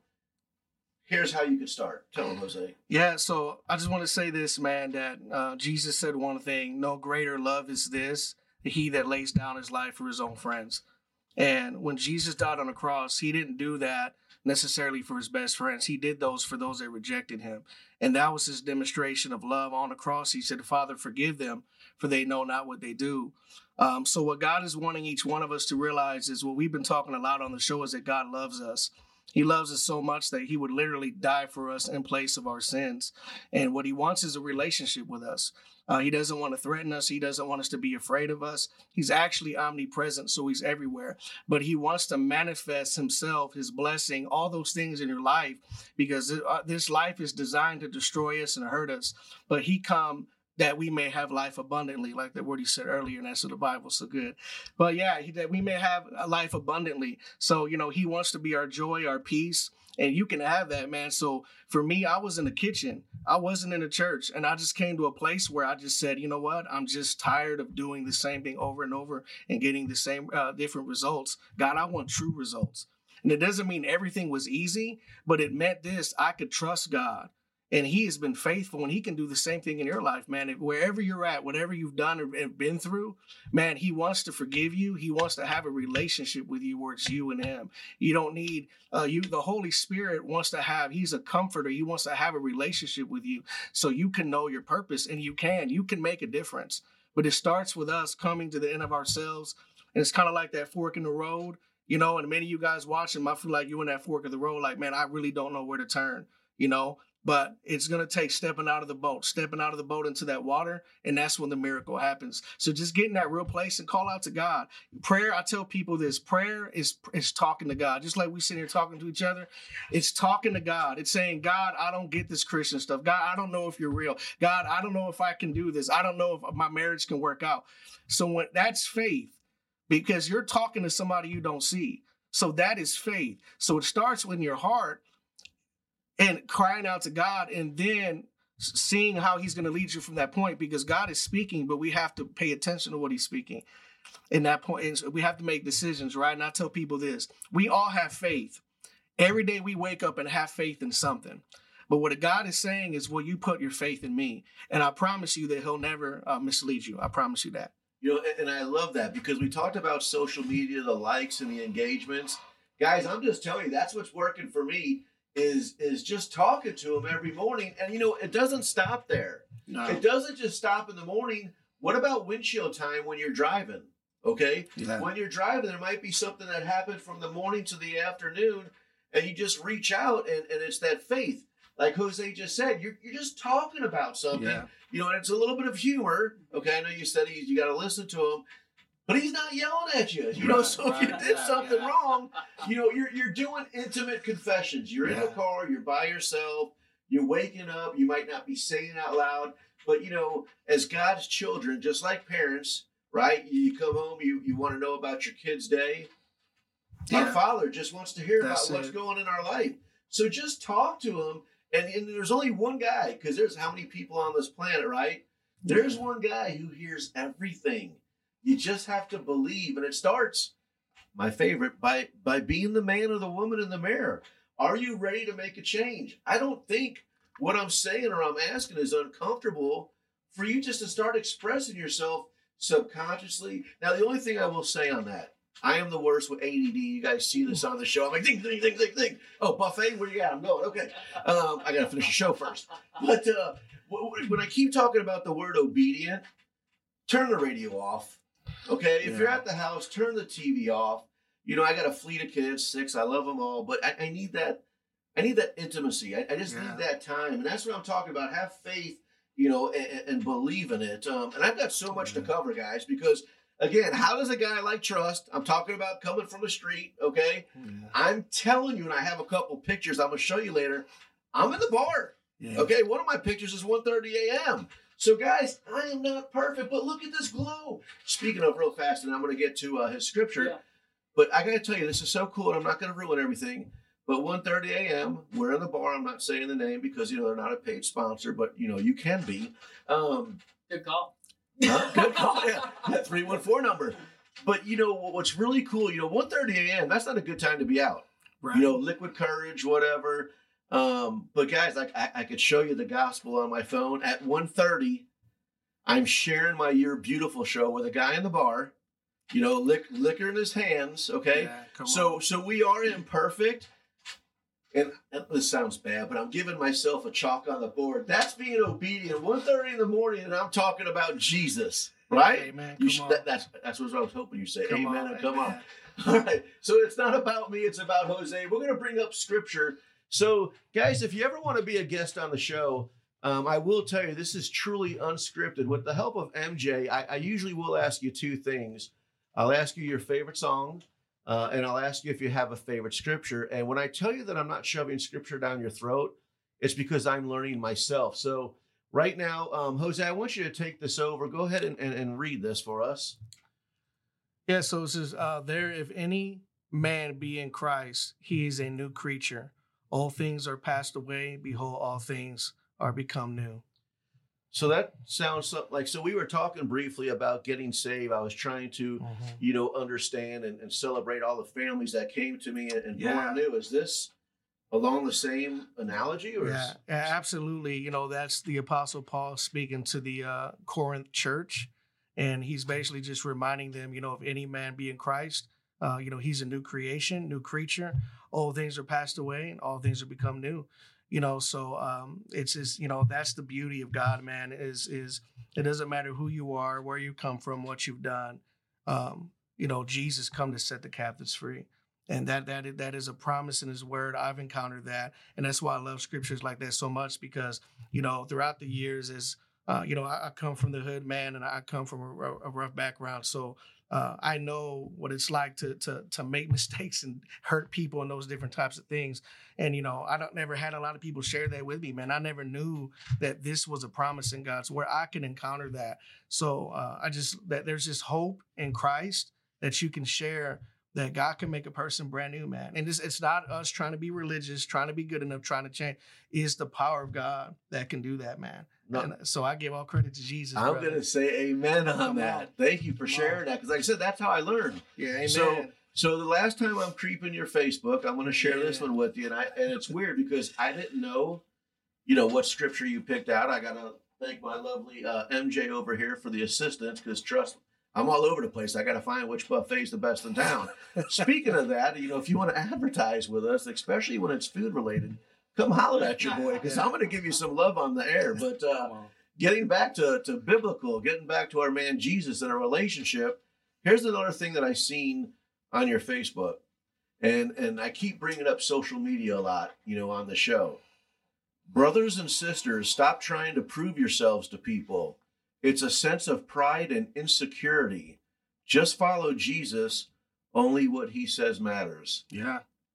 Here's how you can start. Tell them, Jose. Yeah, so I just want to say this, man, that uh, Jesus said one thing: no greater love is this, he that lays down his life for his own friends. And when Jesus died on the cross, he didn't do that necessarily for his best friends. He did those for those that rejected him. And that was his demonstration of love on the cross. He said, Father, forgive them, for they know not what they do. Um, so what God is wanting each one of us to realize is what we've been talking a lot on the show is that God loves us. He loves us so much that he would literally die for us in place of our sins. And what he wants is a relationship with us. Uh, he doesn't want to threaten us. He doesn't want us to be afraid of us. He's actually omnipresent, so he's everywhere. But he wants to manifest himself, his blessing, all those things in your life, because uh, this life is designed to destroy us and hurt us. But he come that we may have life abundantly, like the word he said earlier, and that's what the Bible's so good. But yeah, he, that we may have a life abundantly. So, you know, he wants to be our joy, our peace, and you can have that, man. So for me, I was in the kitchen. I wasn't in a church, and I just came to a place where I just said, you know what? I'm just tired of doing the same thing over and over and getting the same uh, different results. God, I want true results. And it doesn't mean everything was easy, but it meant this: I could trust God. And he has been faithful, and he can do the same thing in your life, man. If, wherever you're at, whatever you've done and been through, man, he wants to forgive you. He wants to have a relationship with you where it's you and him. You don't need, uh, you. The Holy Spirit wants to have, he's a comforter. He wants to have a relationship with you so you can know your purpose, and you can. You can make a difference. But it starts with us coming to the end of ourselves. And it's kind of like that fork in the road, you know, and many of you guys watching might feel like you're in that fork of the road, like, man, I really don't know where to turn, you know. But it's going to take stepping out of the boat, stepping out of the boat into that water, and that's when the miracle happens. So just get in that real place and call out to God. Prayer, I tell people this, prayer is, is talking to God. Just like we sit here talking to each other, it's talking to God. It's saying, God, I don't get this Christian stuff. God, I don't know if you're real. God, I don't know if I can do this. I don't know if my marriage can work out. So when that's faith, because you're talking to somebody you don't see. So that is faith. So it starts with your heart, and crying out to God, and then seeing how he's going to lead you from that point, because God is speaking, but we have to pay attention to what he's speaking. In that point, and so we have to make decisions, right? And I tell people this: we all have faith. Every day we wake up and have faith in something. But what God is saying is, will you put your faith in me? And I promise you that he'll never uh, mislead you. I promise you that. You know, and I love that, because we talked about social media, the likes and the engagements. Guys, I'm just telling you, that's what's working for me. Is is just talking to him every morning. And, you know, it doesn't stop there. No. It doesn't just stop in the morning. What about windshield time when you're driving? Okay? Yeah. When you're driving, there might be something that happened from the morning to the afternoon, and you just reach out, and, and it's that faith. Like Jose just said, you're, you're just talking about something. Yeah. You know, and it's a little bit of humor. Okay, I know you said he, you got to listen to him. But he's not yelling at you, you know. Right, So if you right, did yeah, something yeah. wrong, you know, you're you're doing intimate confessions. You're in the Yeah. car, you're by yourself, you're waking up. You might not be saying out loud, but you know, as God's children, just like parents, right? You come home, you you want to know about your kid's day. Our Yeah. Father just wants to hear That's about what's it. going in our life. So just talk to him. And, and there's only one guy, because there's how many people on this planet, right? There's one guy who hears everything. You just have to believe, and it starts, my favorite, by by being the man or the woman in the mirror. Are you ready to make a change? I don't think what I'm saying or I'm asking is uncomfortable for you just to start expressing yourself subconsciously. Now, the only thing I will say on that, I am the worst with A D D. You guys see this on the show. I'm like, think, think, think, think, think. Oh, buffet, where you at? I'm going. Okay. Um, I got to finish the show first. But uh, when I keep talking about the word obedient, turn the radio off. Okay, if Yeah. you're at the house, turn the T V off. You know, I got a fleet of kids, six. I love them all, but I, I need that. I need that intimacy. I, I just Yeah. need that time, and that's what I'm talking about. Have faith, you know, and, and believe in it. Um, and I've got so much to cover, guys, because again, how does a guy like trust? I'm talking about coming from the street. Okay, Yeah. I'm telling you, and I have a couple pictures I'm gonna show you later. I'm in the bar. Yeah. Okay, one of my pictures is one thirty a.m. So, guys, I am not perfect, but look at this glow. Speaking of real fast, and I'm going to get to uh, his scripture, Yeah. but I got to tell you, this is so cool, and I'm not going to ruin everything. But one thirty a.m., we're in the bar. I'm not saying the name because, you know, they're not a paid sponsor, but, you know, you can be. Um, Good call. huh? Good call. Yeah, that three one four number. But, you know, what's really cool, you know, one thirty a.m., that's not a good time to be out. Right. You know, liquid courage, whatever. Um, but, guys, I, I, I could show you the gospel on my phone. At one thirty, I'm sharing my You're Beautiful show with a guy in the bar, you know, lick, liquor in his hands, okay? Yeah, come so, on. so we are imperfect. And this sounds bad, but I'm giving myself a chalk on the board. That's being obedient. one thirty in the morning, and I'm talking about Jesus, right? Amen. You Come should, on. that, that's that's what I was hoping you say. Come Amen on, and come amen. on. All right. So it's not about me. It's about Jose. We're going to bring up scripture. So, guys, if you ever want to be a guest on the show, um, I will tell you this is truly unscripted. With the help of M J, I, I usually will ask you two things. I'll ask you your favorite song. Uh, and I'll ask you if you have a favorite scripture. And when I tell you that I'm not shoving scripture down your throat, it's because I'm learning myself. So right now, um, Jose, I want you to take this over. Go ahead and, and, and read this for us. Yeah, so it says, uh, there, if any man be in Christ, he is a new creature. All things are passed away. Behold, all things are become new. So that sounds so- like, so we were talking briefly about getting saved. I was trying to, Mm-hmm. you know, understand and, and celebrate all the families that came to me and, and Yeah. born new. Is this along the same analogy? Or Yeah, is- yeah, absolutely. You know, that's the Apostle Paul speaking to the uh, Corinth church. And he's basically just reminding them, you know, if any man be in Christ, uh, you know, he's a new creation, new creature. All things are passed away and all things are become new. You know, so um, it's just, you know, that's the beauty of God, man, is, is it doesn't matter who you are, where you come from, what you've done. Um, you know, Jesus come to set the captives free. And that that that is a promise in his word. I've encountered that. And that's why I love scriptures like that so much, because, you know, throughout the years is, uh, you know, I, I come from the hood, man, and I come from a, a rough background. So uh, I know what it's like to, to, to make mistakes and hurt people and those different types of things. And, you know, I don't never had a lot of people share that with me, man. I never knew that this was a promise in God's where I can encounter that. So uh, I just, that there's just hope in Christ that you can share, that God can make a person brand new, man. And it's, it's not us trying to be religious, trying to be good enough, trying to change. It's the power of God that can do that, man. No. And so I give all credit to Jesus. I'm brother. going to say amen on Come that. on. Thank you for Come sharing on. that. Because like I said, that's how I learned. Yeah, amen. So, so the last time I'm creeping your Facebook, I'm going to share this Yeah. one with you. And I and it's weird because I didn't know, you know, what scripture you picked out. I got to thank my lovely uh, M J over here for the assistance because trust me, I'm all over the place. I got to find which buffet's the best in town. Speaking of that, you know, if you want to advertise with us, especially when it's food related, come holler at your boy because I'm going to give you some love on the air. But uh, getting back to, to biblical, getting back to our man Jesus and our relationship, here's another thing that I seen on your Facebook. And, and I keep bringing up social media a lot, you know, on the show. Brothers and sisters, stop trying to prove yourselves to people. It's a sense of pride and insecurity. Just follow Jesus. Only what he says matters. Yeah.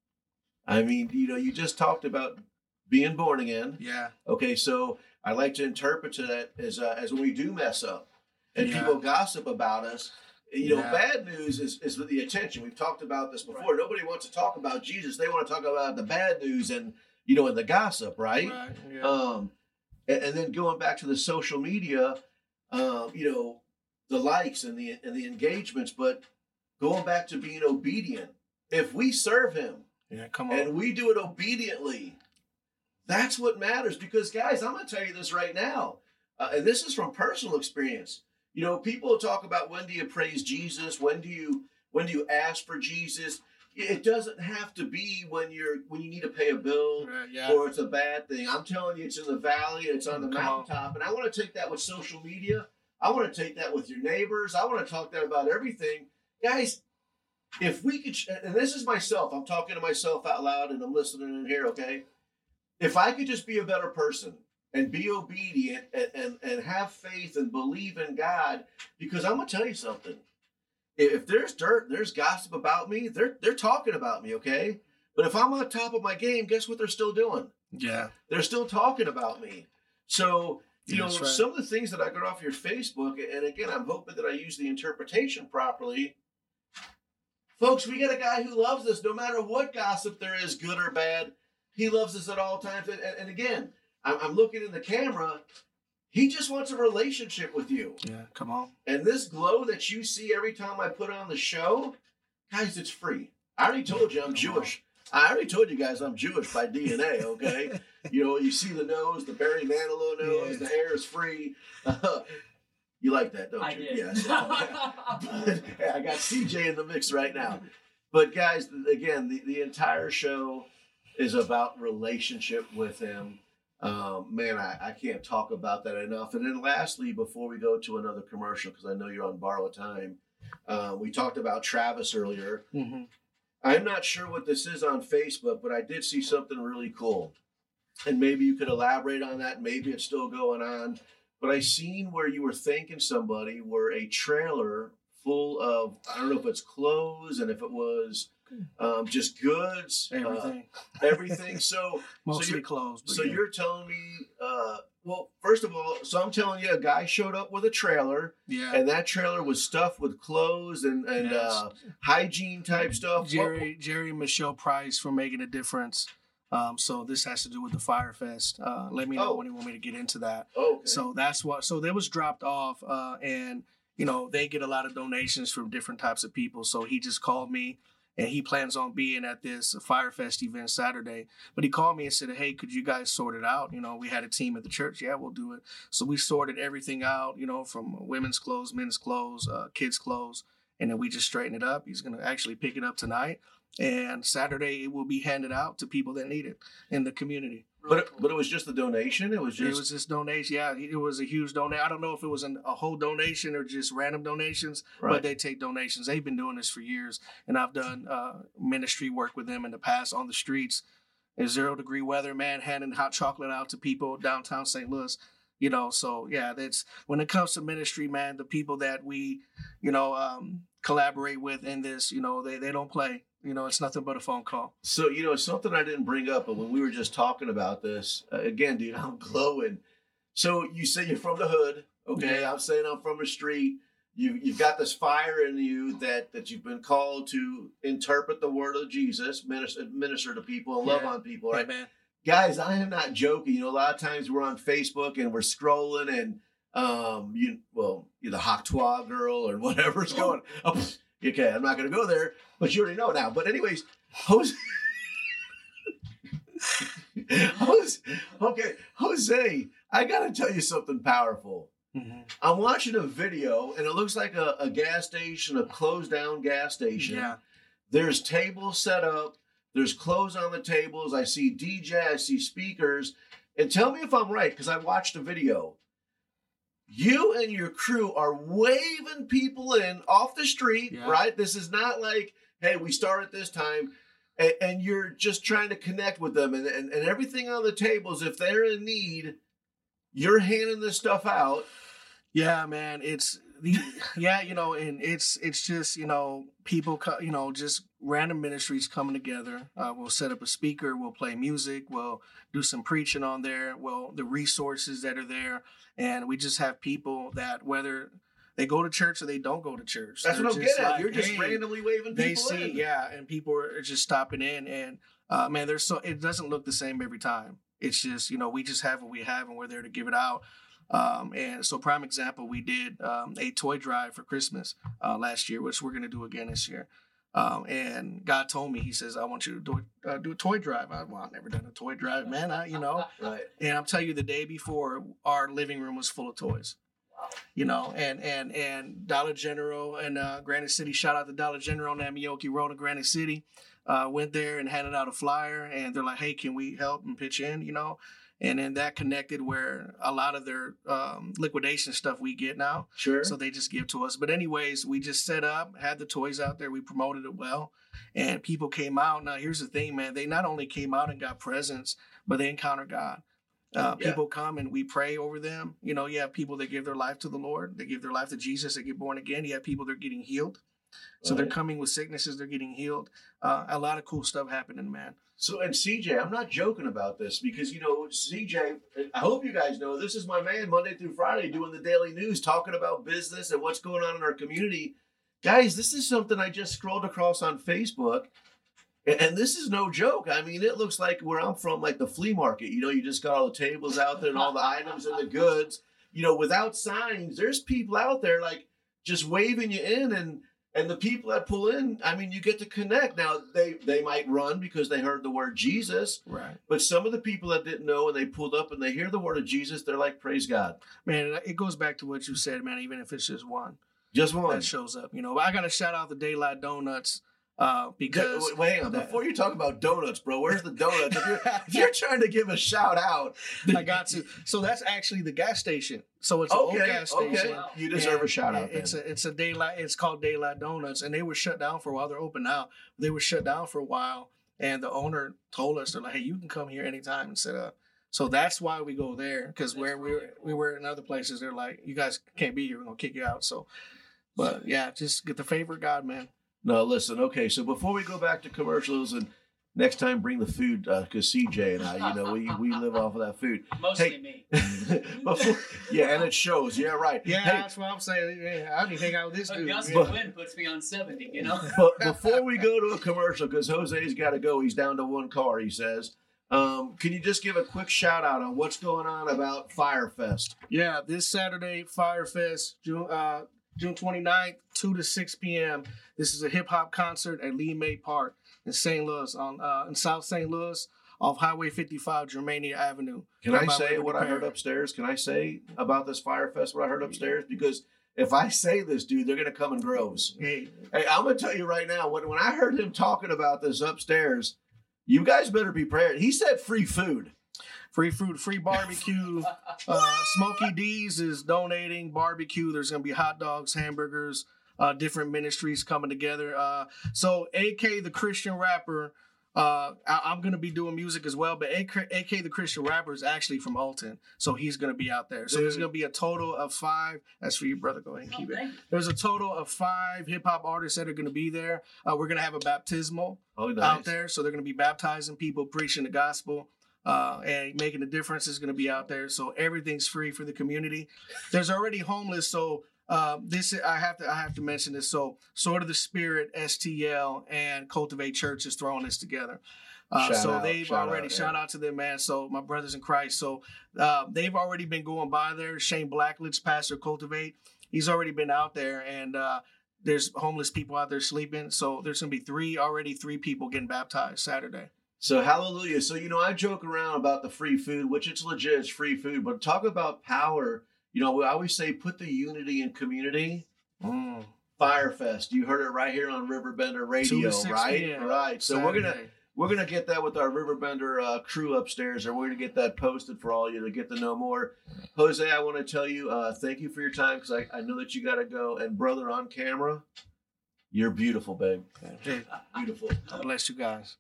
I mean, you know, you just talked about being born again. Yeah. Okay, so I like to interpret to that as uh, as when we do mess up and Yeah. people gossip about us. You know, Yeah. bad news is, is with the attention. We've talked about this before. Nobody wants to talk about Jesus. They want to talk about the bad news and, you know, and the gossip, right? Right. Yeah. Um, and, and then going back to the social media, um, you know, the likes and the and the engagements, but going back to being obedient. If we serve him yeah. Come on. and we do it obediently, that's what matters. Because, guys, I'm going to tell you this right now, uh, and this is from personal experience. You know, people talk about when do you praise Jesus? When do you when do you ask for Jesus? It doesn't have to be when you're when you need to pay a bill Right, yeah. or it's a bad thing. I'm telling you, it's in the valley, it's on the Come on. mountaintop, and I want to take that with social media. I want to take that with your neighbors. I want to talk that about everything, guys. If we could, and this is myself. I'm talking to myself out loud, and I'm listening in here. Okay, if I could just be a better person and be obedient and, and, and have faith and believe in God, because I'm going to tell you something. If there's dirt, there's gossip about me, they're, they're talking about me, okay? But if I'm on top of my game, guess what they're still doing? Yeah. They're still talking about me. So, you That's know, right. some of the things that I got off your Facebook, and again, I'm hoping that I use the interpretation properly. Folks, we got a guy who loves us no matter what gossip there is, good or bad. He loves us at all times. And, and, and again, I'm, I'm looking in the camera. He just wants a relationship with you. Yeah, come on. And this glow that you see every time I put on the show, guys, it's free. I already told you I'm Jewish. I already told you guys I'm Jewish by D N A, okay? You know, you see the nose, the Barry Manilow nose, Yeah. the hair is free. Uh, you like that, don't I you? did. Yes. But, yeah, I got C J in the mix right now. But guys, again, the, the entire show is about relationship with him. Um, man, I, I can't talk about that enough. And then lastly, before we go to another commercial, because I know you're on borrowed time, uh, we talked about Travis earlier. Mm-hmm. I'm not sure what this is on Facebook, but I did see something really cool. And maybe you could elaborate on that. Maybe it's still going on. But I seen where you were thanking somebody where a trailer full of, I don't know if it's clothes and if it was um, just goods. Everything. Uh, everything. So, Mostly so you're, clothes. but so yeah. you're telling me, uh, well, first of all, so I'm telling you a guy showed up with a trailer. Yeah. And that trailer was stuffed with clothes and, and Yes. uh, hygiene type stuff. Jerry, Jerry and Michelle Price for making a difference. Um, so this has to do with the Fire Fest. Uh, let me know Oh. when you want me to get into that. Oh, okay. So that's what. So they was dropped off, uh, and you know they get a lot of donations from different types of people. So he just called me, and he plans on being at this Fire Fest event Saturday. But he called me and said, "Hey, could you guys sort it out? You know, we had a team at the church. Yeah, we'll do it." So we sorted everything out. You know, from women's clothes, men's clothes, uh, kids' clothes, and then we just straightened it up. He's gonna actually pick it up tonight. And Saturday it will be handed out to people that need it in the community. But it, but it was just a donation. It was just It was just donation. Yeah, it was a huge donation. I don't know if it was an, a whole donation or just random donations, Right. but they take donations. They've been doing this for years, and I've done uh, ministry work with them in the past on the streets. In zero degree weather, man, handing hot chocolate out to people downtown Saint Louis. You know, so yeah, that's when it comes to ministry, man. The people that we, you know, um, collaborate with in this, you know, they they don't play. You know, it's nothing but a phone call. So, you know, it's something I didn't bring up, but when we were just talking about this, uh, again, dude, I'm glowing. So you say you're from the hood, okay? Yeah. I'm saying I'm from the street. You, you've got this fire in you that, that you've been called to interpret the word of Jesus, minister, minister to people and love Yeah. on people, right? Amen. Guys, I am not joking. You know, a lot of times we're on Facebook and we're scrolling and, um, you well, you're the Hawktois girl or whatever's going on. Oh, okay, I'm not going to go there, but you already know now. But anyways, Jose, Jose okay, Jose, I got to tell you something powerful. Mm-hmm. I'm watching a video, and it looks like a, a gas station, a closed down gas station. Yeah. There's tables set up. There's clothes on the tables. I see D J. I see speakers. And tell me if I'm right, because I watched the video. You and your crew are waving people in off the street, Yeah. right? This is not like, hey, we start at this time, and, and you're just trying to connect with them. And, and, and everything on the tables, if they're in need, you're handing this stuff out. Yeah, man, it's the yeah, you know, and it's it's just you know people, co- you know, just random ministries coming together. Uh, we'll set up a speaker, we'll play music, we'll do some preaching on there. Well, the resources that are there, and we just have people that whether they go to church or they don't go to church. That's they're what I'm just getting at. like, You're just hey, randomly waving people they see, in. yeah, and people are just stopping in, and uh, man, there's so it doesn't look the same every time. It's just you know we just have what we have, and we're there to give it out. Um, and so, prime example, we did um, a toy drive for Christmas uh, last year, which we're going to do again this year. Um, and God told me, He says, "I want you to do a, uh, do a toy drive." I, well, I've never done a toy drive, man. I, you know, Right. and I'm telling you, the day before, our living room was full of toys. You know, and and and Dollar General and uh, Granite City. Shout out to Dollar General on Namioki Road in Granite City. Uh, went there and handed out a flyer, and they're like, "Hey, can we help and pitch in?" You know. And then that connected where a lot of their um, liquidation stuff we get now. Sure. So they just give to us. But anyways, we just set up, had the toys out there. We promoted it well. And people came out. Now, here's the thing, man. They not only came out and got presents, but they encountered God. Uh, Yeah. People come and we pray over them. You know, you have people that give their life to the Lord. They give their life to Jesus. They get born again. You have people that are getting healed. So Right. they're coming with sicknesses. They're getting healed. Uh, a lot of cool stuff happening, man. So, and C J, I'm not joking about this because, you know, C J, I hope you guys know, this is my man Monday through Friday doing the daily news, talking about business and what's going on in our community. Guys, this is something I just scrolled across on Facebook. And and this is no joke. I mean, it looks like where I'm from, like the flea market. You know, you just got all the tables out there and all the items and the goods. You know, without signs, there's people out there like just waving you in. And and the people that pull in, I mean, you get to connect. Now, they, they might run because they heard the word Jesus. Right. But some of the people that didn't know and they pulled up and they hear the word of Jesus, they're like, praise God. Man, it goes back to what you said, man, even if it's just one. Just one. That shows up. You know, I got to shout out the Daylight Donuts. Uh, because wait, wait hang on. Before you talk about donuts, bro, where's the donuts? If you're, if you're trying to give a shout out, I got to. So that's actually the gas station. So it's an okay, old gas station. Okay, you deserve a shout out. It's then. a it's a daylight. It's called Daylight Donuts, and they were shut down for a while. They're open now. They were shut down for a while, and the owner told us, they're like, "Hey, you can come here anytime and set up." So that's why we go there, because where we were, we were in other places, they're like, "You guys can't be here. We're gonna kick you out." So, but yeah, just get the favor of God, man. No, listen. Okay, so before we go back to commercials, and next time bring the food, because uh, C J and I, you know, we we live off of that food. Mostly hey, me. before, yeah, and it shows. Yeah, right. Yeah, hey, that's what I'm saying. Yeah, I didn't hang out with this dude. Gusty But- wind puts me on seventy, you know? But before we go to a commercial, because Jose's got to go, he's down to one car, he says. Um, can you just give a quick shout out on what's going on about Firefest? Yeah, this Saturday, Firefest, June uh, June twenty-ninth, two to six p.m. This is a hip hop concert at Lee May Park in Saint Louis, on uh, in South Saint Louis, off Highway fifty-five, Germania Avenue. Can I say what I heard upstairs? Can I say about this Firefest what I heard upstairs? Because if I say this, dude, they're going to come in groves. Hey, Hey, I'm going to tell you right now, when, when I heard him talking about this upstairs, you guys better be prepared. He said free food. free food, free barbecue. uh, Smokey D's is donating barbecue. There's going to be hot dogs, hamburgers, uh, different ministries coming together. Uh, so A K, the Christian rapper, uh, I- I'm going to be doing music as well, but A K, A K, the Christian rapper, is actually from Alton. So he's going to be out there. So there's going to be a total of five. That's for you, brother. Go ahead and keep Oh, it. thank you. There's a total of five hip hop artists that are going to be there. Uh, we're going to have a baptismal Oh, nice. out there. So they're going to be baptizing people, preaching the gospel. Uh, and making a difference is going to be out there. So everything's free for the community. There's already homeless. So uh, this I have to I have to mention this. So Sword of the Spirit, S T L, and Cultivate Church is throwing this together. Uh, Shout so out, they've shout already out, shout yeah. out to them, man. So my brothers in Christ. So uh, they've already been going by there. Shane Blackledge, pastor Cultivate, he's already been out there, and uh, there's homeless people out there sleeping. So there's gonna be three already three people getting baptized Saturday. So hallelujah. So, you know, I joke around about the free food, which it's legit, it's free food, but talk about power. You know, we always say put the unity in community. Mm. Firefest. You heard it right here on Riverbender Radio, right? p.m. Right. So we're gonna Saturday. we're gonna get that with our Riverbender uh, crew upstairs, and we're gonna get that posted for all you to get to know more. Jose, I want to tell you, uh, thank you for your time, because I, I know that you gotta go. And brother, on camera, you're beautiful, babe. Hey, Beautiful. God bless you guys.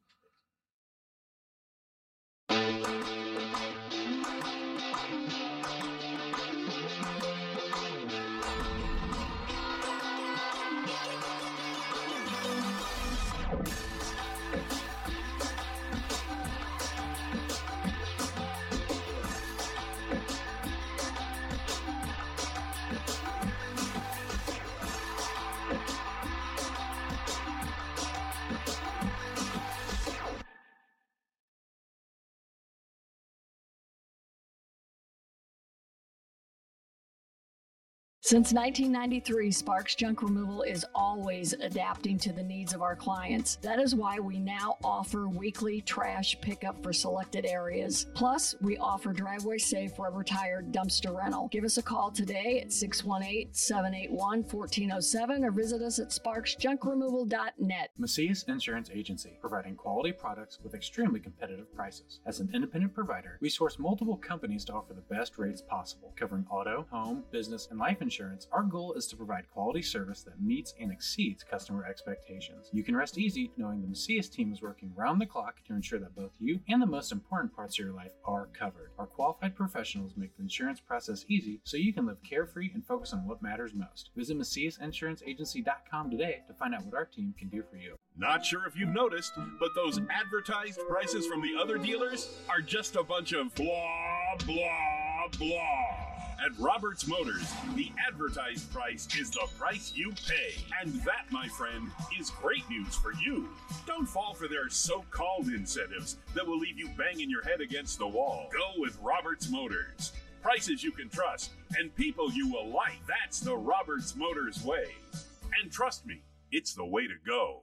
Since nineteen ninety-three, Sparks Junk Removal is always adapting to the needs of our clients. That is why we now offer weekly trash pickup for selected areas. Plus, we offer driveway safe rubber tire dumpster rental. Give us a call today at six one eight, seven eight one, one four zero seven or visit us at sparks junk removal dot net. Macias Insurance Agency, providing quality products with extremely competitive prices. As an independent provider, we source multiple companies to offer the best rates possible, covering auto, home, business, and life insurance. Our goal is to provide quality service that meets and exceeds customer expectations. You can rest easy knowing the Macias team is working round the clock to ensure that both you and the most important parts of your life are covered. Our qualified professionals make the insurance process easy so you can live carefree and focus on what matters most. Visit Macias Insurance Agency dot com today to find out what our team can do for you. Not sure if you've noticed, but those advertised prices from the other dealers are just a bunch of blah, blah, blah. At Roberts Motors, the advertised price is the price you pay. And that, my friend, is great news for you. Don't fall for their so-called incentives that will leave you banging your head against the wall. Go with Roberts Motors. Prices you can trust and people you will like. That's the Roberts Motors way. And trust me, it's the way to go.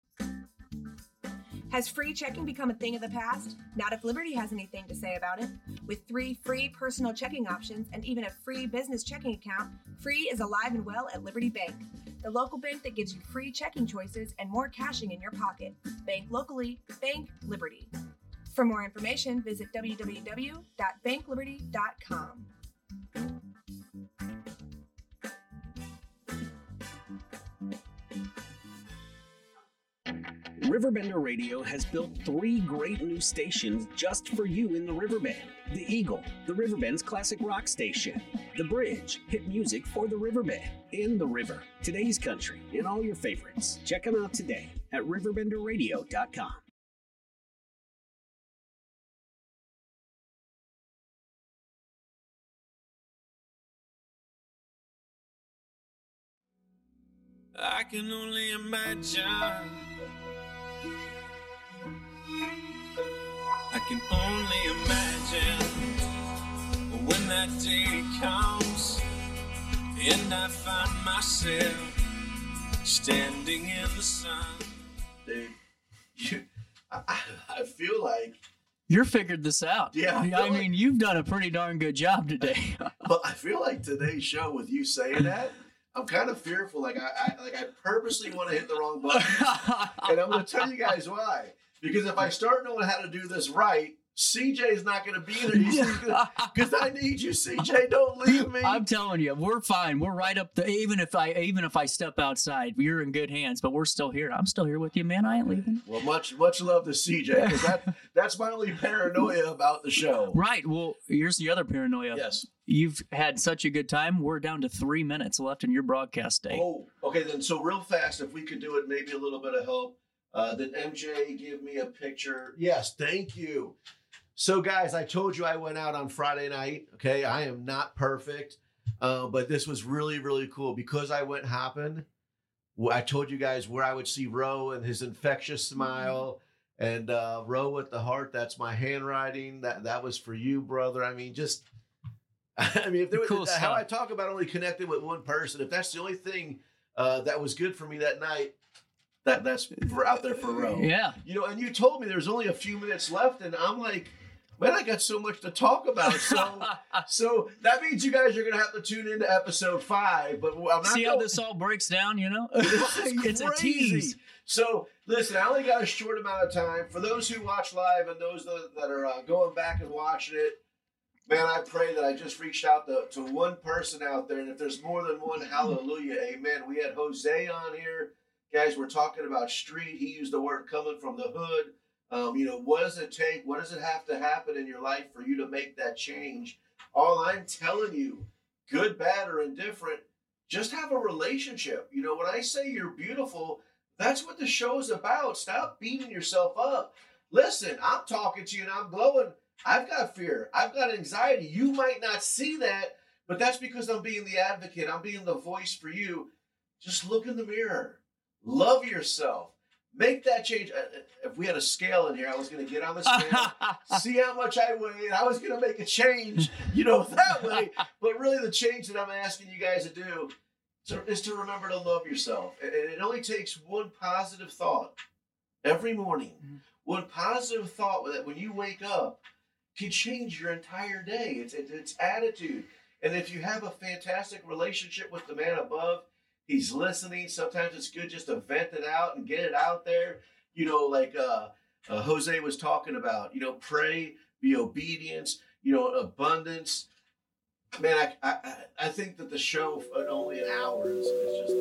Has free checking become a thing of the past? Not if Liberty has anything to say about it. With three free personal checking options and even a free business checking account, free is alive and well at Liberty Bank, the local bank that gives you free checking choices and more cashing in your pocket. Bank locally, bank Liberty. For more information, visit w w w dot bank liberty dot com. Riverbender Radio has built three great new stations just for you in the Riverbend. The Eagle, the Riverbend's classic rock station. The Bridge, hit music for the Riverbend. And The River, today's country, and all your favorites. Check them out today at riverbender radio dot com. I can only imagine. I can only imagine when that day comes and I find myself standing in the sun. Dude, you, I, I feel like you're figured this out. Yeah, I, I like, mean, you've done a pretty darn good job today. But I feel like today's show, with you saying that, I'm kind of fearful. Like I, I like I purposely want to hit the wrong button, and I'm going to tell you guys why. Because if I start knowing how to do this right, C J's not going to be there. Because I need you, C J. Don't leave me. I'm telling you, we're fine. We're right up the. Even if I, even if I step outside, you're in good hands. But we're still here. I'm still here with you, man. I ain't leaving. Well, much, much love to C J. Because that, that's my only paranoia about the show. Right. Well, here's the other paranoia. Yes. You've had such a good time. We're down to three minutes left in your broadcast day. Oh, okay. Then, so real fast, if we could do it, maybe a little bit of help. Uh, did M J give me a picture? Yes, thank you. So, guys, I told you I went out on Friday night. Okay, I am not perfect, uh, but this was really, really cool because I went hopping. I told you guys where I would see Ro and his infectious smile, and uh, Ro with the heart. That's my handwriting. That that was for you, brother. I mean, just. I mean, if there was Cool how stuff. I talk about only connecting with one person, if that's the only thing uh, that was good for me that night. That that's for out there for Ro. Yeah. You know, and you told me there's only a few minutes left, and I'm like, man, I got so much to talk about. So, so that means you guys are gonna have to tune into episode five. But I'm not See how going- this all breaks down, you know? This is It's a crazy. tease. So listen, I only got a short amount of time. For those who watch live and those that, that are uh, going back and watching it, man, I pray that I just reached out to, to one person out there, and if there's more than one, hallelujah, amen. We had Jose on here. Guys, we're talking about street. He used the word coming from the hood. Um, you know, what does it take? What does it have to happen in your life for you to make that change? All I'm telling you, good, bad, or indifferent, just have a relationship. You know, when I say you're beautiful, that's what the show is about. Stop beating yourself up. Listen, I'm talking to you and I'm glowing. I've got fear. I've got anxiety. You might not see that, but that's because I'm being the advocate. I'm being the voice for you. Just look in the mirror. Love yourself. Make that change. If we had a scale in here, I was going to get on the scale, see how much I weigh, and I was going to make a change, you know, that way. But really the change that I'm asking you guys to do is to remember to love yourself. And it only takes one positive thought every morning. One positive thought that when you wake up can change your entire day. It's, it's attitude. And if you have a fantastic relationship with the man above, he's listening. Sometimes it's good just to vent it out and get it out there. You know, like uh, uh, Jose was talking about, you know, pray, be obedience, you know, abundance. Man, I I, I think that the show at only an hour is, is just